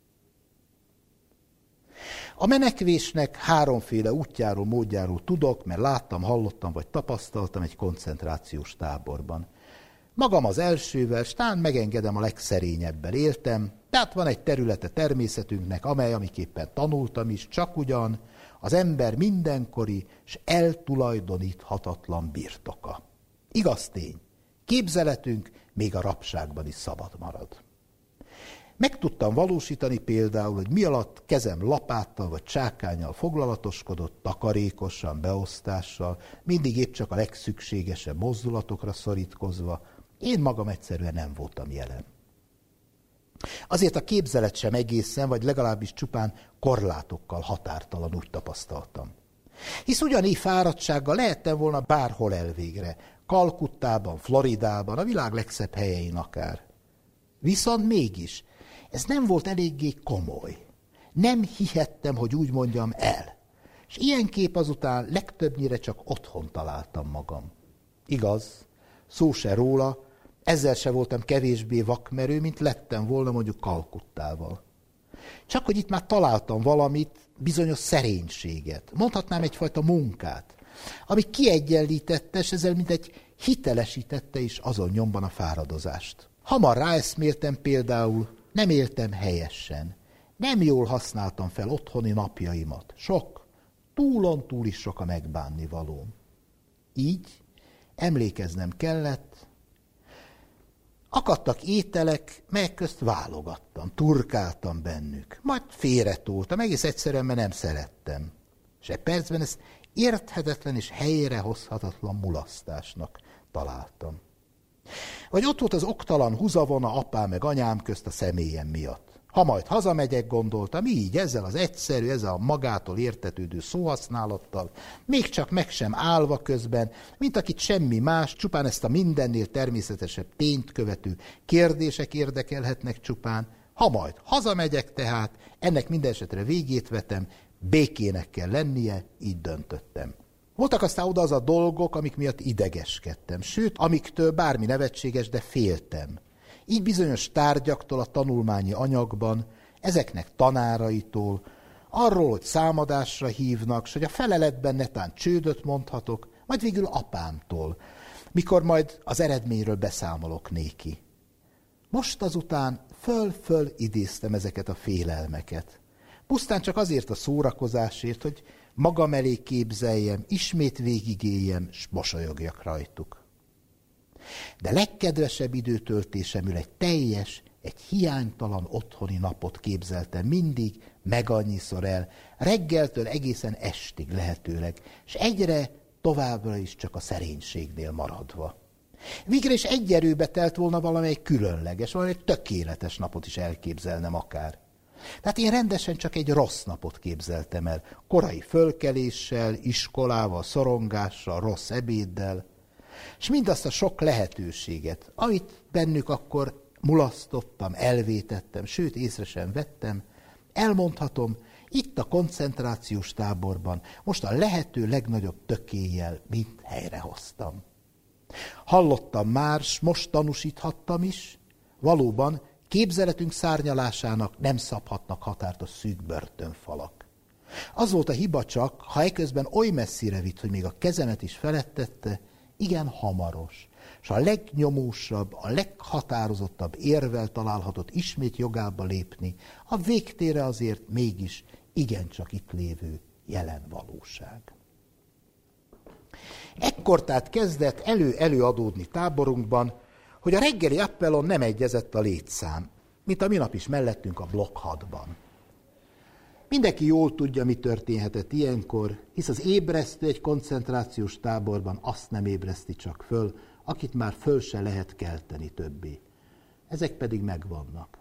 A menekvésnek háromféle útjáról, módjáról tudok, mert láttam, hallottam vagy tapasztaltam egy koncentrációs táborban. Magam az elsővel, stán megengedem, a legszerényebben éltem, tehát van egy területe természetünknek, amely, amiképpen tanultam is, csak ugyan az ember mindenkori és eltulajdoníthatatlan birtoka. Igaz tény, képzeletünk még a rabságban is szabad marad. Meg tudtam valósítani például, hogy mi alatt kezem lapáttal vagy csákánnyal foglalatoskodott, takarékosan, beosztással, mindig épp csak a legszükségesebb mozdulatokra szorítkozva, én magam egyszerűen nem voltam jelen. Azért a képzelet sem egészen, vagy legalábbis csupán korlátokkal határtalan, úgy tapasztaltam. Hisz ugyanígy fáradtsággal lehettem volna bárhol elvégre, Kalkuttában, Floridában, a világ legszebb helyein akár. Viszont mégis, ez nem volt eléggé komoly. Nem hihettem, hogy úgy mondjam el. És ilyenképp azután legtöbbnyire csak otthon találtam magam. Igaz, szó se róla, ezzel se voltam kevésbé vakmerő, mint lettem volna mondjuk Kalkuttával. Csak hogy itt már találtam valamit, bizonyos szerénységet, mondhatnám egyfajta munkát, ami kiegyenlítette, és ezzel mindegy hitelesítette is azon nyomban a fáradozást. Hamar ráeszméltem például, nem éltem helyesen, nem jól használtam fel otthoni napjaimat. Sok, túlon túl is sok a megbánnivalóm. Így emlékeznem kellett, akadtak ételek, melyek közt válogattam, turkáltam bennük, majd félretoltam, egész egyszerűen, mert nem szerettem. És egy percben ezt érthetetlen és helyrehozhatatlan mulasztásnak találtam. Vagy ott volt az oktalan húzavona apám meg anyám közt a személyem miatt. Ha majd hazamegyek, gondoltam, így ezzel az egyszerű, ezzel a magától értetődő szóhasználattal, még csak meg sem állva közben, mint akit semmi más, csupán ezt a mindennél természetesebb tényt követő kérdések érdekelhetnek csupán. Ha majd hazamegyek tehát, ennek minden esetre végét vetem, békének kell lennie, így döntöttem. Voltak aztán oda az a dolgok, amik miatt idegeskedtem, sőt, amiktől bármi nevetséges, de féltem. Így bizonyos tárgyaktól a tanulmányi anyagban, ezeknek tanáraitól, arról, hogy számadásra hívnak, s hogy a feleletben netán csődöt mondhatok, majd végül apámtól, mikor majd az eredményről beszámolok néki. Most azután föl-föl idéztem ezeket a félelmeket. Pusztán csak azért a szórakozásért, hogy magam elé képzeljem, ismét végigéljem, s mosolyogjak rajtuk. De legkedvesebb időtöltésemül egy teljes, egy hiánytalan otthoni napot képzeltem mindig, meg annyiszor el, reggeltől egészen estig lehetőleg, és egyre továbbra is csak a szerénységnél maradva. Végre is egy erőbe telt volna valamely különleges, valami tökéletes napot is elképzelnem akár. Tehát én rendesen csak egy rossz napot képzeltem el, korai fölkeléssel, iskolával, szorongással, rossz ebéddel, és mindazt a sok lehetőséget, amit bennük akkor mulasztottam, elvétettem, sőt észre sem vettem, elmondhatom, itt a koncentrációs táborban most a lehető legnagyobb tökéllyel mind helyrehoztam. Hallottam már, s most tanúsíthattam is, valóban képzeletünk szárnyalásának nem szabhatnak határt a szűk börtönfalak. Az volt a hiba csak, ha eközben oly messzire vitt, hogy még a kezemet is felettette, igen hamaros, és a legnyomósabb, a leghatározottabb érvel találhatott ismét jogába lépni, a végtére azért mégis igencsak itt lévő jelen valóság. Ekkor tehát kezdett elő-elő adódni táborunkban, hogy a reggeli appellon nem egyezett a létszám, mint a minap is mellettünk a blokk hatban. Mindenki jól tudja, mi történhetett ilyenkor, hisz az ébresztő egy koncentrációs táborban azt nem ébreszti csak föl, akit már föl se lehet kelteni többé. Ezek pedig megvannak.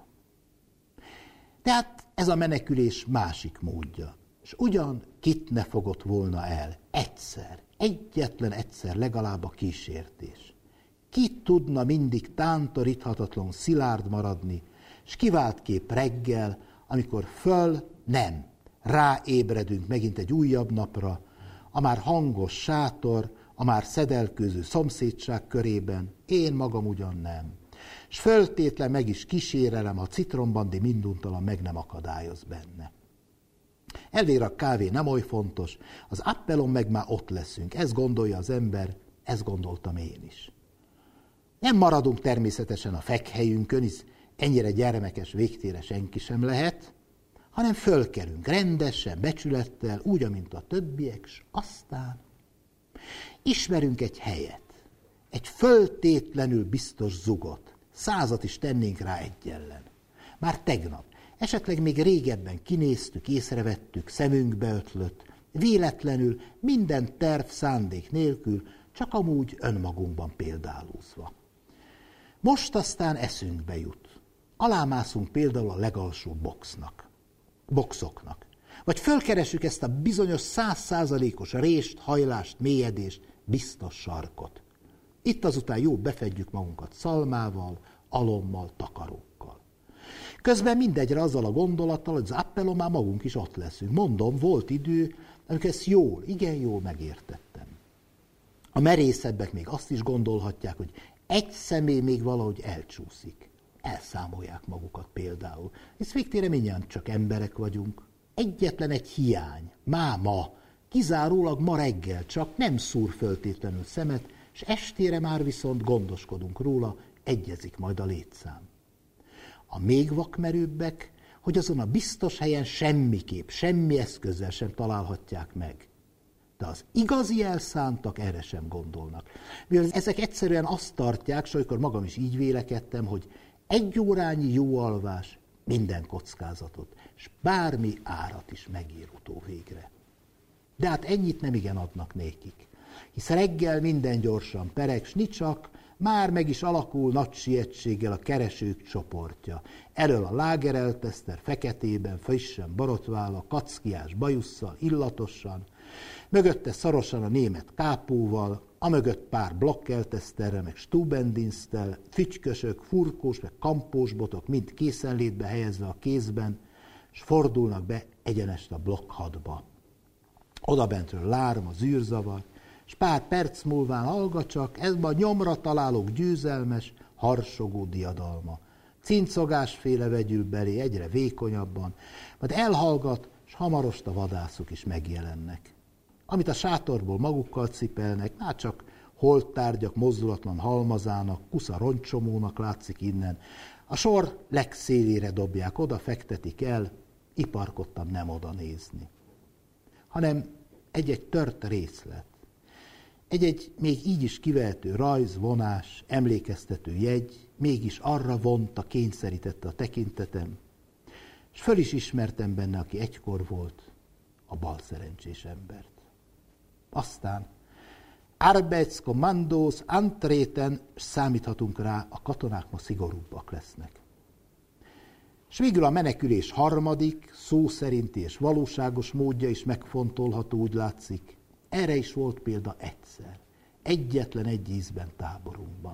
Tehát ez a menekülés másik módja. És ugyan kit ne fogott volna el egyszer, egyetlen egyszer legalább a kísértés. Ki tudna mindig tántoríthatatlan szilárd maradni, s kiváltképp reggel, amikor föl nem, ráébredünk megint egy újabb napra, a már hangos sátor, a már szedelkőző szomszédság körében, én magam ugyan nem. S föltétlen meg is kísérelem a citrombandi minduntalan meg nem akadályoz benne. Elvégre a kávé nem oly fontos, az appellon meg már ott leszünk, ezt gondolja az ember, ezt gondoltam én is. Nem maradunk természetesen a fekhelyünkön, hisz ennyire gyermekes végtére senki sem lehet, hanem fölkerünk rendesen, becsülettel, úgy, amint a többiek, s aztán ismerünk egy helyet, egy föltétlenül biztos zugot, százat is tennénk rá egy ellen. Már tegnap, esetleg még régebben kinéztük, észrevettük, szemünkbe ötlött, véletlenül, minden terv szándék nélkül, csak amúgy önmagunkban példálózva. Most aztán eszünkbe jut. Alámászunk például a legalsó boxnak, boxoknak. Vagy fölkeressük ezt a bizonyos százszázalékos rést, hajlást, mélyedést, biztos sarkot. Itt azután jó befedjük magunkat szalmával, alommal, takarókkal. Közben mindegyre azzal a gondolattal, hogy az appellon már magunk is ott leszünk. Mondom, volt idő, amikor ezt jól, igen jól megértettem. A merészebbek még azt is gondolhatják, hogy egy személy még valahogy elcsúszik. Elszámolják magukat például. Hisz végtére mindjárt csak emberek vagyunk. Egyetlen egy hiány, máma, kizárólag ma reggel csak nem szúr föltétlenül szemet, és estére már viszont gondoskodunk róla, egyezik majd a létszám. A még vakmerőbbek, hogy azon a biztos helyen semmiképp, semmi eszközzel sem találhatják meg. De az igazi elszántak erre sem gondolnak. Mivel ezek egyszerűen azt tartják, és olykor magam is így vélekedtem, hogy egy órányi jó alvás minden kockázatot, és bármi árat is megér utóvégre. De hát ennyit nem igen adnak nékik. Hisz reggel minden gyorsan pereg, s nicsak, már meg is alakul nagy sietséggel a keresők csoportja. Elől a lágerelteszter feketében, frissen borotvállal, kackiás bajusszal, illatosan, mögötte szarosan a német kápóval, amögött pár blokkelteszterrel, meg Stubendiensttel, fügykösök, furkós, meg kampós botok mind készenlétbe helyezve a kézben, és fordulnak be egyenest a blokkhadba. Odabentről lárm, a zűrzavar, és pár perc múlván hallga csak, ez a nyomra találók győzelmes, harsogó diadalma. Cincogásféle vegyül belé egyre vékonyabban, majd elhallgat, és hamarost a vadászok is megjelennek. Amit a sátorból magukkal cipelnek, már csak holttárgyak mozdulatlan halmazának, kusza roncsomónak látszik innen. A sor legszélére dobják, oda fektetik el, iparkodtam nem oda nézni. Hanem egy-egy tört részlet. Egy-egy még így is kivehető rajz, vonás, emlékeztető jegy, mégis arra vonta, kényszerítette a tekintetem, és föl is ismertem benne, aki egykor volt, a balszerencsés embert. Aztán Arbeitskommandos antreten számíthatunk rá, a katonák ma szigorúbbak lesznek. És végül a menekülés harmadik, szó szerinti és valóságos módja is megfontolható, úgy látszik. Erre is volt példa egyszer, egyetlen egy ízben táborunkban.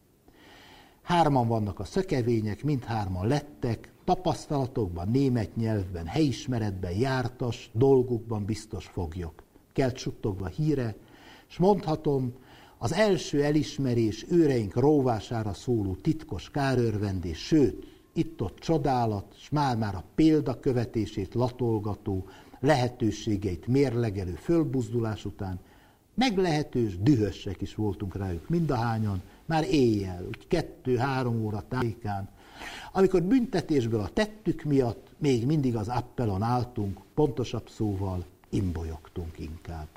Hárman vannak a szökevények, mindhárman lettek, tapasztalatokban, német nyelvben, helyismeretben jártas, dolgukban biztos foglyok. Kelt suttogva híre, s mondhatom, az első elismerés őreink róvására szóló titkos kárörvendés, sőt, itt-ott csodálat, s már-már a példa követését latolgató, lehetőségeit mérlegelő fölbuzdulás után meglehetős dühösek is voltunk rájuk mindahányan, már éjjel, úgy kettő-három óra tájékán, amikor büntetésből a tettük miatt még mindig az appelon álltunk, pontosabb szóval imbolyogtunk inkább.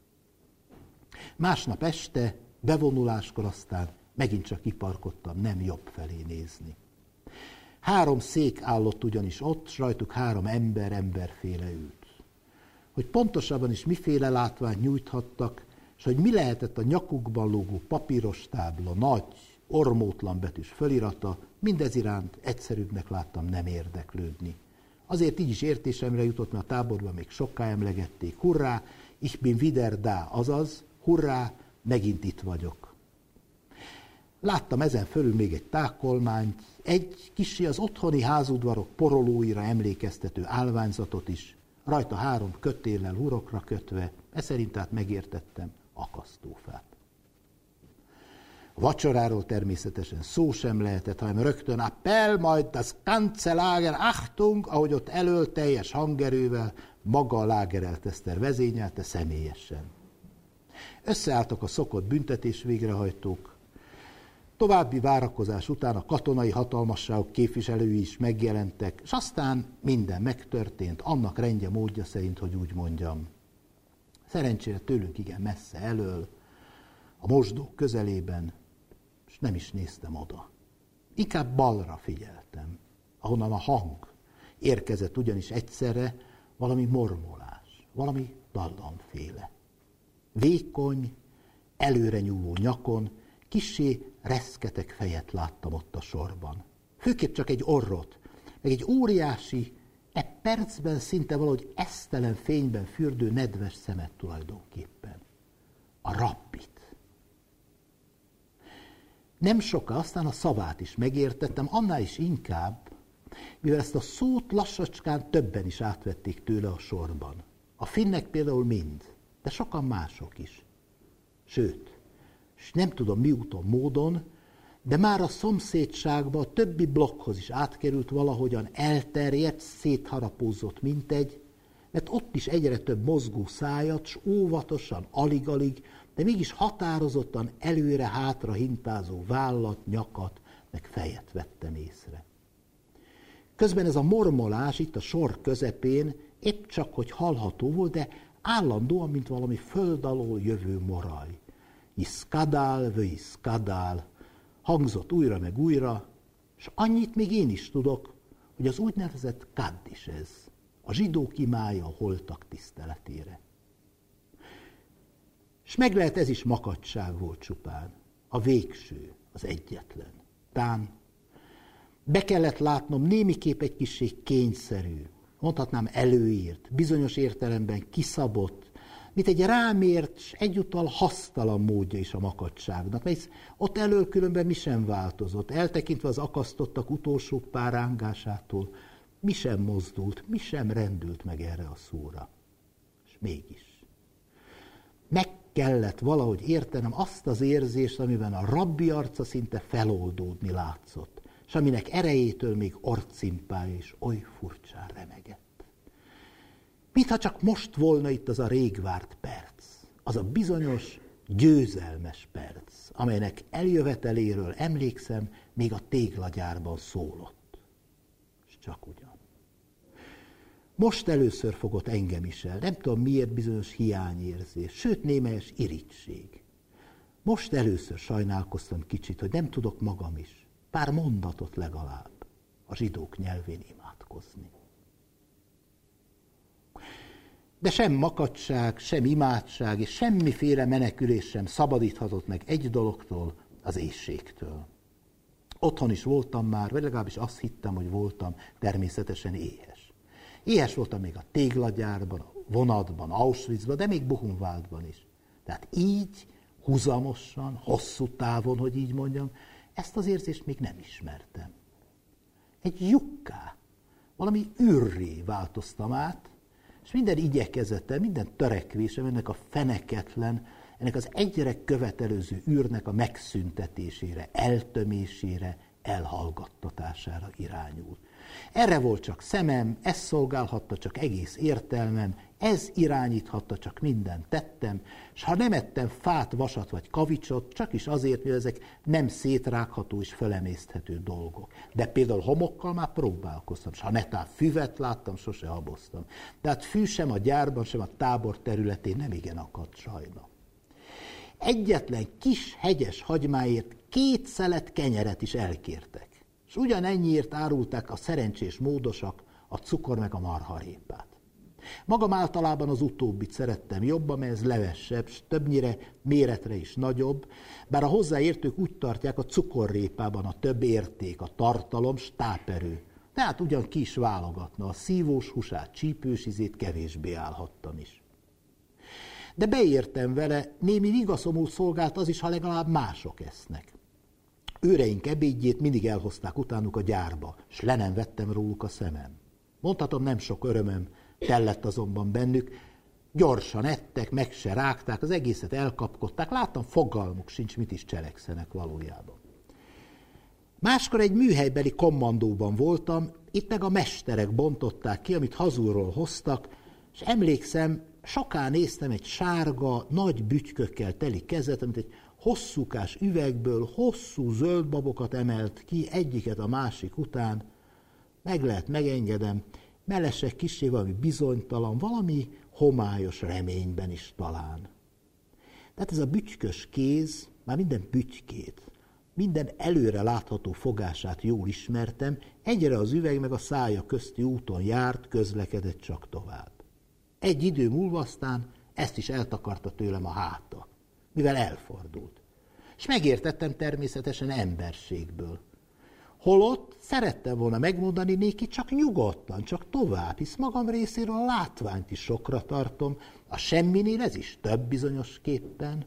Másnap este, bevonuláskor aztán megint csak kiparkodtam nem jobb felé nézni. Három szék állott ugyanis ott, s rajtuk három ember emberféle ült. Hogy pontosabban is miféle látványt nyújthattak, és hogy mi lehetett a nyakukban lógó papíros tábla, nagy, ormótlan betűs fölirata, mindez iránt egyszerűbbnek láttam nem érdeklődni. Azért így is értésemre jutott, mert a táborban még soká emlegették. Hurrá, ich bin wieder da, azaz, hurrá, megint itt vagyok. Láttam ezen fölül még egy tákolmányt, egy kicsi az otthoni házudvarok porolóira emlékeztető állványzatot is, rajta három kötéllel hurokra kötve, ez szerint tehát megértettem, akasztófát. A vacsoráról természetesen szó sem lehetett, hanem rögtön appell, majd das ganze Lager, Achtung, ahogy ott elől teljes hangerővel maga a lágerelteszter vezényelte személyesen. Összeálltak a szokott büntetés végrehajtók. További várakozás után a katonai hatalmasságok képviselői is megjelentek, és aztán minden megtörtént, annak rendje módja szerint, hogy úgy mondjam. Szerencsére tőlünk igen messze elől, a mosdók közelében, és nem is néztem oda. Inkább balra figyeltem, ahonnan a hang érkezett ugyanis egyszerre valami mormolás, valami dallamféle. Vékony, előre nyúló nyakon, kissé reszketek fejet láttam ott a sorban. Főképp csak egy orrot, meg egy óriási, e percben szinte valahogy esztelen fényben fürdő nedves szemet tulajdonképpen. A rabbit. Nem soká, aztán a szavát is megértettem, annál is inkább, mivel ezt a szót lassacskán többen is átvették tőle a sorban. A finnek például mind, de sokan mások is. Sőt, és nem tudom mi úton, módon, de már a szomszédságba a többi blokkhoz is átkerült valahogyan elterjedt, szétharapózott mintegy, mert ott is egyre több mozgó szájat, s óvatosan, alig-alig, de mégis határozottan előre-hátra hintázó vállat, nyakat, meg fejet vettem észre. Közben ez a mormolás itt a sor közepén épp csak, hogy hallható volt, de állandóan, mint valami föld alól jövő moraj. Iszkadál, vöiszkadál, hangzott újra meg újra, és annyit még én is tudok, hogy az úgynevezett kaddis ez, a zsidók imája a holtak tiszteletére. És meg lehet, ez is makacság volt csupán, a végső, az egyetlen. Tán be kellett látnom némiképp egy kissé kényszerű, mondhatnám előírt, bizonyos értelemben kiszabott, mint egy rámért, és egyúttal hasztalan módja is a makacságnak, mert ott elől különben mi sem változott, eltekintve az akasztottak utolsó pár rángásától, mi sem mozdult, mi sem rendült meg erre a szóra. És mégis. Meg kellett valahogy értenem azt az érzést, amiben a rabbi arca szinte feloldódni látszott, és aminek erejétől még orcimpája is oly furcsán remegett. Mintha csak most volna itt az a rég várt perc, az a bizonyos, győzelmes perc, amelynek eljöveteléről emlékszem, még a téglagyárban szólott. És csak ugyan. Most először fogott engem is el, nem tudom miért, bizonyos hiányérzés, sőt némelyes irigység. Most először sajnálkoztam kicsit, hogy nem tudok magam is, pár mondatot legalább a zsidók nyelvén imádkozni. De sem makacság, sem imádság, és semmiféle menekülés sem szabadíthatott meg egy dologtól, az éhségtől. Otthon is voltam már, vagy legalábbis azt hittem, hogy voltam természetesen éhes. Éhes voltam még a téglagyárban, a vonatban, Auschwitzban, de még Buchenwaldban is. Tehát így, huzamosan, hosszú távon, hogy így mondjam, ezt az érzést még nem ismertem. Egy lyukká, valami űrré változtam át, és minden igyekezetem, minden törekvésem ennek a feneketlen, ennek az egyre követelőző űrnek a megszüntetésére, eltömésére, elhallgattatására irányul. Erre volt csak szemem, ez szolgálhatta csak egész értelmem, ez irányíthatta csak minden tettem, és ha nem ettem fát, vasat vagy kavicsot, csak is azért, mert ezek nem szétrágható és fölemészthető dolgok. De például homokkal már próbálkoztam, és ha netán füvet láttam, sose haboztam. Tehát fű sem a gyárban, sem a tábor területén nem igen akadt sajna. Egyetlen kis hegyes hagymáért két szelet kenyeret is elkértek. És ugyanennyiért árulták a szerencsés módosak a cukor meg a marharépát. Magam általában az utóbbit szerettem jobban, mert ez levesebb, és többnyire méretre is nagyobb, bár a hozzáértők úgy tartják, a cukorrépában a több érték, a tartalom, s táperő. Tehát ugyan ki is válogatna, a szívós húsát, csípős ízét kevésbé állhattam is. De beértem vele, némi vigaszomul szolgált az is, ha legalább mások esznek. Őreink ebédjét mindig elhozták utánuk a gyárba, s le nem vettem róluk a szemem. Mondhatom, nem sok örömöm tellett azonban bennük, gyorsan ettek, meg se rágták, az egészet elkapkodták, láttam, fogalmuk sincs, mit is cselekszenek valójában. Máskor egy műhelybeli kommandóban voltam, itt meg a mesterek bontották ki, amit hazulról hoztak, és emlékszem, soká néztem egy sárga, nagy bütykökkel teli kezet, amit egy hosszúkás üvegből hosszú zöld babokat emelt ki, egyiket a másik után. Meg lehet, megengedem, mellesek kissé valami bizonytalan, valami homályos reményben is talán. Tehát ez a bütykös kéz, már minden bütykét, minden előre látható fogását jól ismertem, egyre az üveg meg a szája közti úton járt, közlekedett csak tovább. Egy idő múlva aztán ezt is eltakarta tőlem a háta, mivel elfordult. És megértettem természetesen emberségből. Holott szerettem volna megmondani néki csak nyugodtan, csak tovább, hisz magam részéről a látványt is sokra tartom, a semminél ez is több bizonyosképpen.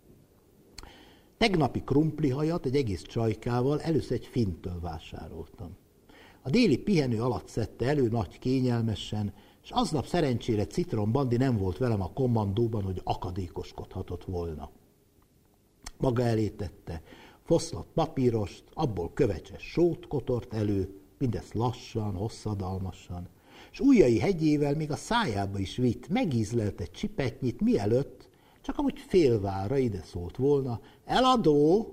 Tegnapi krumplihajat egy egész csajkával először egy finntől vásároltam. A déli pihenő alatt szedte elő nagy kényelmesen, és aznap szerencsére Citron Bandi nem volt velem a kommandóban, hogy akadékoskodhatott volna. Maga elé tette foszlott papírost, abból kövecses sót kotort elő, mindezt lassan, hosszadalmasan, és ujjai hegyével még a szájába is vitt, megízlelt egy csipetnyit, mielőtt, csak amúgy félvára ide szólt volna, eladó!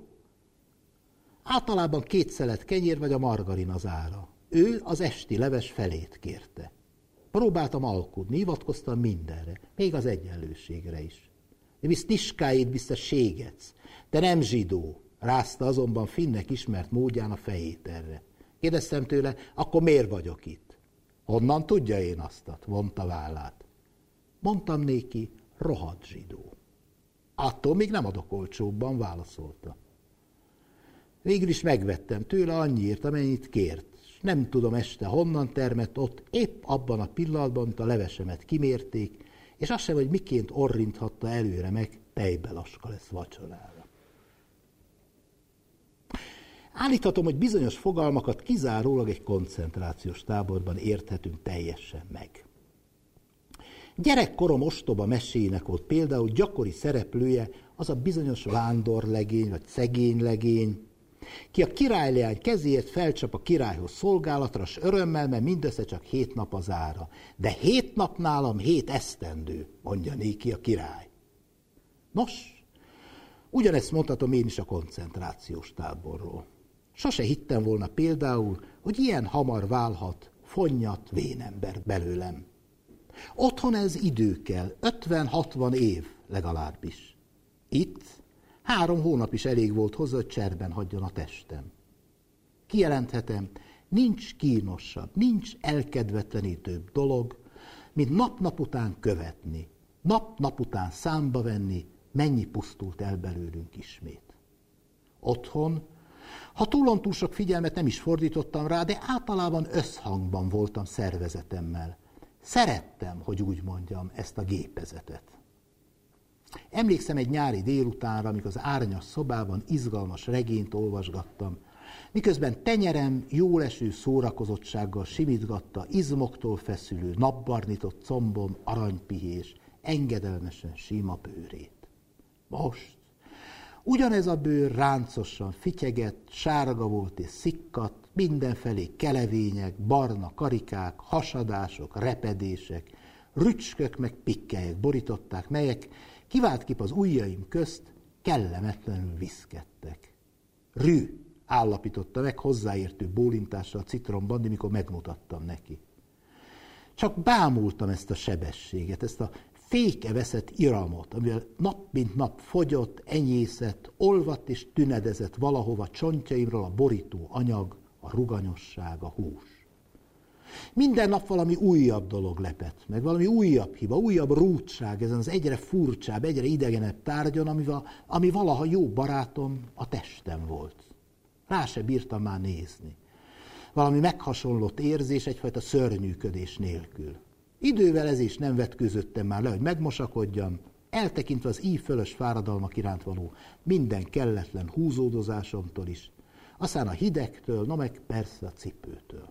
Általában két szelet kenyér vagy a margarin az ára. Ő az esti leves felét kérte. Próbáltam alkudni, hivatkoztam mindenre, még az egyenlőségre is. De visz niskáid, biztos ségedsz. Te nem zsidó, rázta azonban Finnek ismert módján a fejét erre. Kérdeztem tőle, akkor miért vagyok itt? Honnan tudja én aztat? Vonta vállát. Mondtam néki, rohadt zsidó. Attól még nem adok olcsóbban, válaszolta. Végül is megvettem tőle annyiért, amennyit kért. Nem tudom este honnan termett, ott épp abban a pillanatban, amit a levesemet kimérték, és azt sem, hogy miként orrinthatta előre meg, tejbelaska lesz vacsorára. Állíthatom, hogy bizonyos fogalmakat kizárólag egy koncentrációs táborban érthetünk teljesen meg. Gyerekkorom ostoba meséinek volt például gyakori szereplője az a bizonyos vándorlegény, vagy szegénylegény, ki a királyleány kezéért felcsap a királyhoz szolgálatra, s örömmel, mert mindössze csak hét nap az ára. De hét nap nálam hét esztendő, mondja néki a király. Nos, ugyanezt mondhatom én is a koncentrációs táborról. Sose hittem volna például, hogy ilyen hamar válhat fonnyat vénember belőlem. Otthon ez idő kell, ötven-hatvan év legalábbis. Itt három hónap is elég volt hozzá, hogy cserben hagyjon a testem. Kijelenthetem, nincs kínosabb, nincs elkedvetlenítőbb dolog, mint nap-nap után követni, nap-nap után számba venni, mennyi pusztult el belőlünk ismét. Otthon, ha túlon túl sok figyelmet nem is fordítottam rá, de általában összhangban voltam szervezetemmel. Szerettem, hogy úgy mondjam, ezt a gépezetet. Emlékszem egy nyári délutánra, amikor az árnyas szobában izgalmas regényt olvasgattam, miközben tenyerem jóleső szórakozottsággal simítgatta izmoktól feszülő, napbarnított combom aranypihés, engedelmesen sima bőrét. Most ugyanez a bőr ráncosan fityegett, sárga volt és szikkadt, mindenfelé kelevények, barna karikák, hasadások, repedések, rücskök meg pikkelyek borították, melyek kiváltképp az ujjaim közt kellemetlenül viszkedtek. Rű, állapította meg hozzáértő bólintással a citrombandi, mikor megmutattam neki. Csak bámultam ezt a sebességet, ezt a féke veszett iramot, amivel nap mint nap fogyott, enyészett, olvadt és tünedezett valahova csontjaimról a borító anyag, a ruganyosság, a hús. Minden nap valami újabb dolog lepett, meg valami újabb hiba, újabb rúdság ezen az egyre furcsább, egyre idegenebb tárgyon, ami, ami valaha jó barátom, a testem volt. Rá se bírtam már nézni. Valami meghasonlott érzés, egyfajta szörnyűködés nélkül. Idővel ez is nem vetkőzöttem már le, hogy megmosakodjam, eltekintve az íj fölös fáradalmak iránt való minden kelletlen húzódozásomtól is, aztán a hidegtől, no meg persze a cipőtől.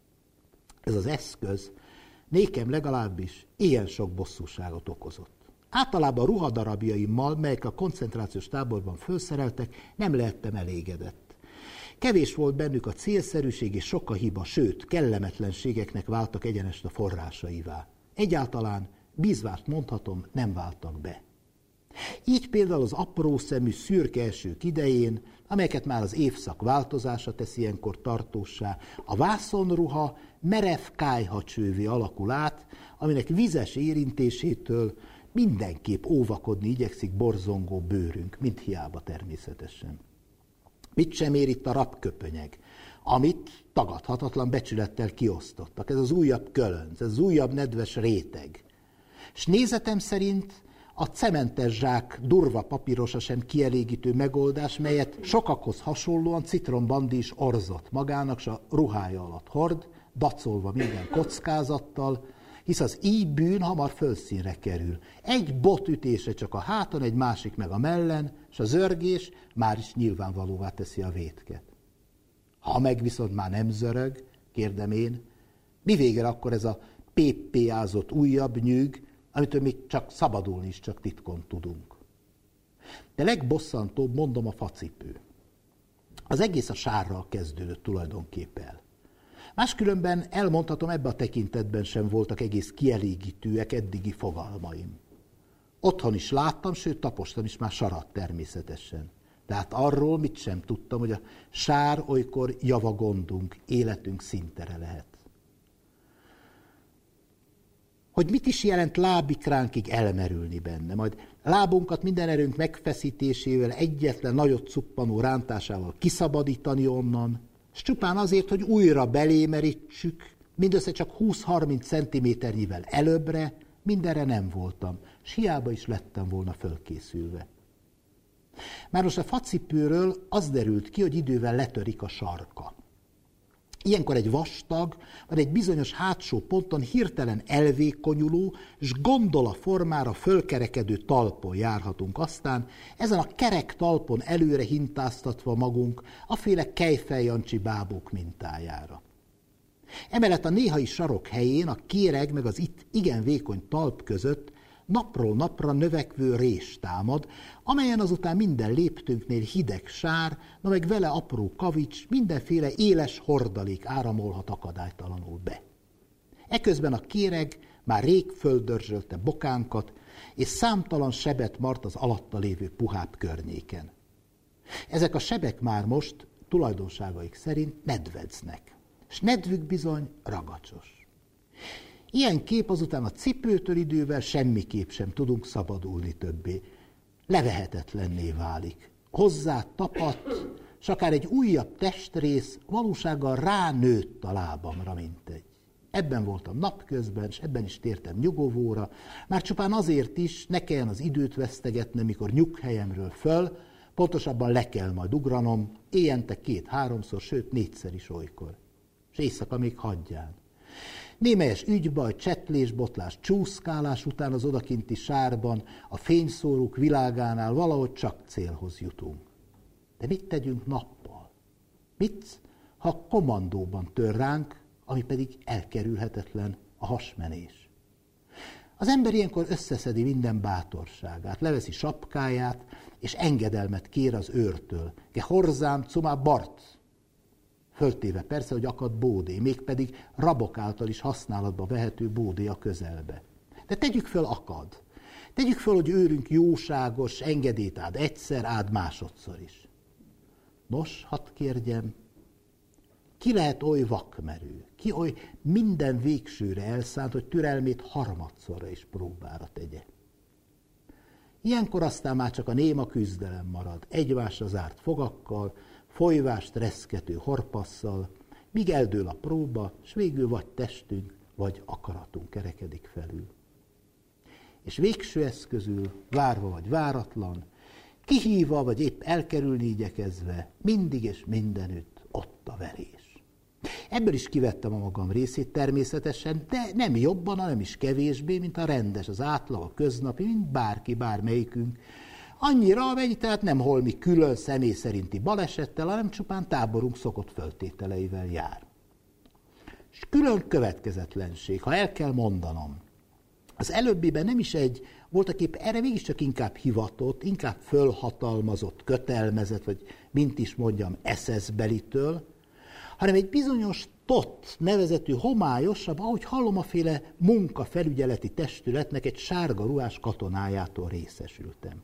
Ez az eszköz nékem legalábbis ilyen sok bosszúságot okozott. Általában a ruhadarabjaimmal, melyek a koncentrációs táborban felszereltek, nem lehettem elégedett. Kevés volt bennük a célszerűség és sok a hiba, sőt, kellemetlenségeknek váltak egyenest a forrásaivá. Egyáltalán, bízvást mondhatom, nem váltak be. Így például az apró szemű szürke esők idején, amelyeket már az évszak változása tesz ilyenkor tartóssá, a vászonruha merev kályhacsővé alakul át, aminek vizes érintésétől mindenképp óvakodni igyekszik borzongó bőrünk, mint hiába természetesen. Mit sem ér itt a rabköpönyeg, amit tagadhatatlan becsülettel kiosztottak. Ez az újabb kölönc, ez az újabb nedves réteg. S nézetem szerint a cementes zsák durva papírosa sem kielégítő megoldás, melyet sokakhoz hasonlóan citrombandi is orzott magának, s a ruhája alatt hord, dacolva minden kockázattal, hisz az így bűn hamar fölszínre kerül. Egy botütése csak a háton, egy másik meg a mellen, és a zörgés már is nyilvánvalóvá teszi a vétket. Ha meg viszont már nem zörög, kérdem én, mi végre akkor ez a péppéázott újabb nyűg, amitől még csak szabadulni is csak titkon tudunk. De legbosszantóbb, mondom, a facipő. Az egész a sárral kezdődött tulajdonképpen. Máskülönben elmondhatom, ebbe a tekintetben sem voltak egész kielégítőek eddigi fogalmaim. Otthon is láttam, sőt tapostam is már sarat természetesen. De hát arról mit sem tudtam, hogy a sár olykor java gondunk, életünk színtere lehet. hogy mit is jelent lábikránkig elmerülni benne, majd lábunkat minden erőnk megfeszítésével, egyetlen nagyot cuppanó rántásával kiszabadítani onnan, és csupán azért, hogy újra belémerítsük, mindössze csak húsz-harminc centiméternyivel előbbre, mindenre nem voltam, s hiába is lettem volna fölkészülve. Már most a facipőről az derült ki, hogy idővel letörik a sarka. Ilyenkor egy vastag, vagy egy bizonyos hátsó ponton hirtelen elvékonyuló és gondola formára fölkerekedő talpon járhatunk aztán, ezen a kerek talpon előre hintáztatva magunk aféle Kejfel-Jancsi bábók mintájára. Emellett a néhai sarok helyén a kéreg meg az itt igen vékony talp között napról napra növekvő rés támad, amelyen azután minden léptőnknél hideg sár, na meg vele apró kavics, mindenféle éles hordalék áramolhat akadálytalanul be. Eközben a kéreg már rég földörzsölte bokánkat, és számtalan sebet mart az alatta lévő puhább környéken. Ezek a sebek már most tulajdonságaik szerint nedvedznek, s nedvük bizony ragacsos. Ilyen kép azután a cipőtől idővel semmiképp sem tudunk szabadulni többé. Levehetetlenné válik. Hozzá tapadt, s akár egy újabb testrész valósággal ránőtt a lábamra, mintegy. Ebben voltam napközben, és ebben is tértem nyugovóra, már csupán azért is ne kelljen az időt vesztegetnem, mikor nyughelyemről föl, pontosabban le kell majd ugranom, éjjente két-háromszor, sőt négyszer is olykor. És éjszaka még hagyján. Némelyes ügybaj, csetlés, botlás, csúszkálás után az odakinti sárban, a fényszórók világánál valahogy csak célhoz jutunk. De mit tegyünk nappal? Mit, ha a kommandóban tör ránk, ami pedig elkerülhetetlen, a hasmenés? Az ember ilyenkor összeszedi minden bátorságát, leveszi sapkáját, és engedelmet kér az őrtől. Ge horzám, cumá bart! Föltéve persze, hogy akad bódé, mégpedig rabok által is használatba vehető bódé a közelbe. De tegyük föl akad. Tegyük föl, hogy őrünk jóságos, engedélyt ád egyszer, ád másodszor is. Nos, hadd kérjem, ki lehet oly vakmerő, ki oly minden végsőre elszánt, hogy türelmét harmadszorra is próbára tegye. Ilyenkor aztán már csak a néma küzdelem marad, egymásra zárt fogakkal, folyvást reszkető horpasszal, míg eldől a próba, s végül vagy testünk, vagy akaratunk kerekedik felül. És végső eszközül, várva vagy váratlan, kihívva vagy épp elkerülni igyekezve, mindig és mindenütt ott a verés. Ebből is kivettem a magam részét természetesen, de nem jobban, hanem is kevésbé, mint a rendes, az átlag, a köznapi, mint bárki, bármelyikünk. Annyira, amennyi tehát nem holmi külön személy szerinti balesettel, hanem csupán táborunk szokott föltételeivel jár. És külön következetlenség, ha el kell mondanom. Az előbbiben nem is egy, voltaképp erre mégiscsak inkább hivatott, inkább fölhatalmazott, kötelmezett, vagy mint is mondjam, es es belitől, hanem egy bizonyos tott nevezetű homályosabb, ahogy hallom, a féle munkafelügyeleti testületnek egy sárga ruhás katonájától részesültem.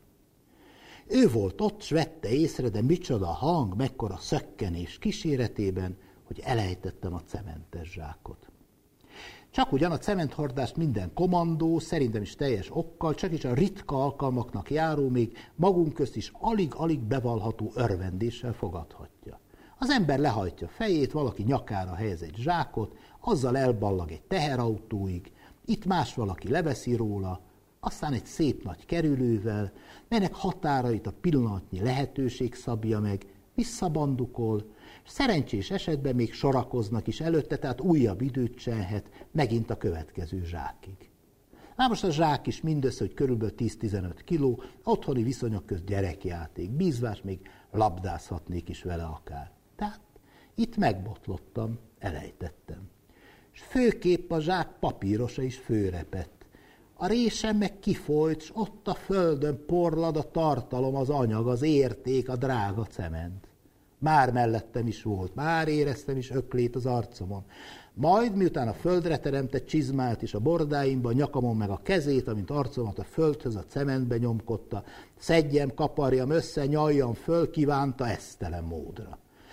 Ő volt ott, s vette észre, de micsoda hang, mekkora szökkenés kíséretében, hogy elejtettem a cementes zsákot. Csak ugyan a cementhordást minden kommandó, szerintem is teljes okkal, csak is a ritka alkalmaknak járó, még magunk közt is alig-alig bevallható örvendéssel fogadhatja. Az ember lehajtja fejét, valaki nyakára helyez egy zsákot, azzal elballag egy teherautóig, itt más valaki leveszi róla, aztán egy szép nagy kerülővel, melynek határait a pillanatnyi lehetőség szabja meg, visszabandukol, és szerencsés esetben még sorakoznak is előtte, tehát újabb időt cselhet megint a következő zsákig. Na most a zsák is mindössze, hogy körülbelül tíz-tizenöt kiló, otthoni viszonyok közt gyerekjáték, bízvás, még labdázhatnék is vele akár. Tehát itt megbotlottam, elejtettem. És főképp a zsák papírosa is főrepett. A résem meg kifolyt, s ott a földön porlad a tartalom, az anyag, az érték, a drága cement. Már mellettem is volt, már éreztem is öklét az arcomon. Majd, miután a földre teremtett csizmát is a bordáimba, a nyakamon meg a kezét, amint arcomat a földhöz, a cementbe nyomkodta, szedjem, kaparjam össze, nyaljam föl, kívánta esztelen módra.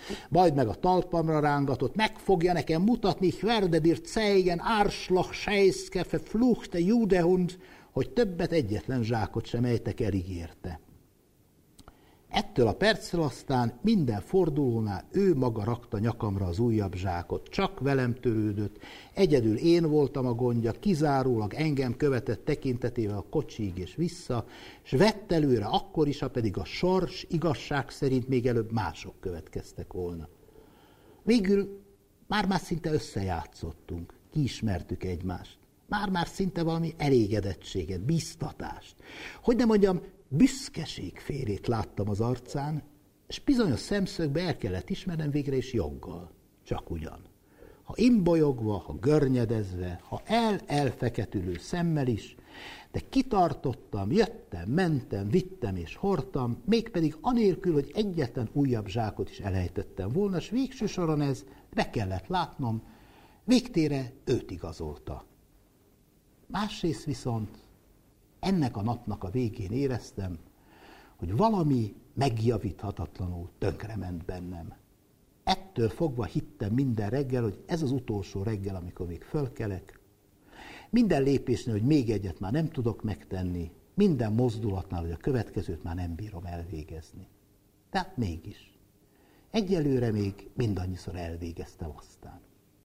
Majd meg a talpamra rángatott, meg fogja nekem mutatni, ich werde dir zeigen, Arschloch, Scheißke, verfluchte Judehund, hogy többet egyetlen zsákot sem ejtek el, ígérte. Ettől a perctől aztán minden fordulónál ő maga rakta nyakamra az újabb zsákot. Csak velem törődött, egyedül én voltam a gondja, kizárólag engem követett tekintetével a kocsiig és vissza, s vett előre akkor is, ha pedig a sors igazság szerint még előbb mások következtek volna. Végül már-már szinte összejátszottunk, kiismertük egymást. Már-már szinte valami elégedettséget, bíztatást. Hogy nem mondjam, büszkeségférét láttam az arcán, és bizonyos szemszögbe el kellett ismernem végre is joggal. Csak ugyan. Ha imbolyogva, ha görnyedezve, ha el-elfeketülő szemmel is, de kitartottam, jöttem, mentem, vittem és hordtam, mégpedig anélkül, hogy egyetlen újabb zsákot is elejtettem volna, és végső soron ez, be kellett látnom, végtére őt igazolta. Másrészt viszont ennek a napnak a végén éreztem, hogy valami megjavíthatatlanul tönkrement bennem. Ettől fogva hittem minden reggel, hogy ez az utolsó reggel, amikor még fölkelek. Minden lépésnél, hogy még egyet már nem tudok megtenni, minden mozdulatnál, hogy a következőt már nem bírom elvégezni. Tehát mégis. Egyelőre még mindannyiszor elvégeztem aztán.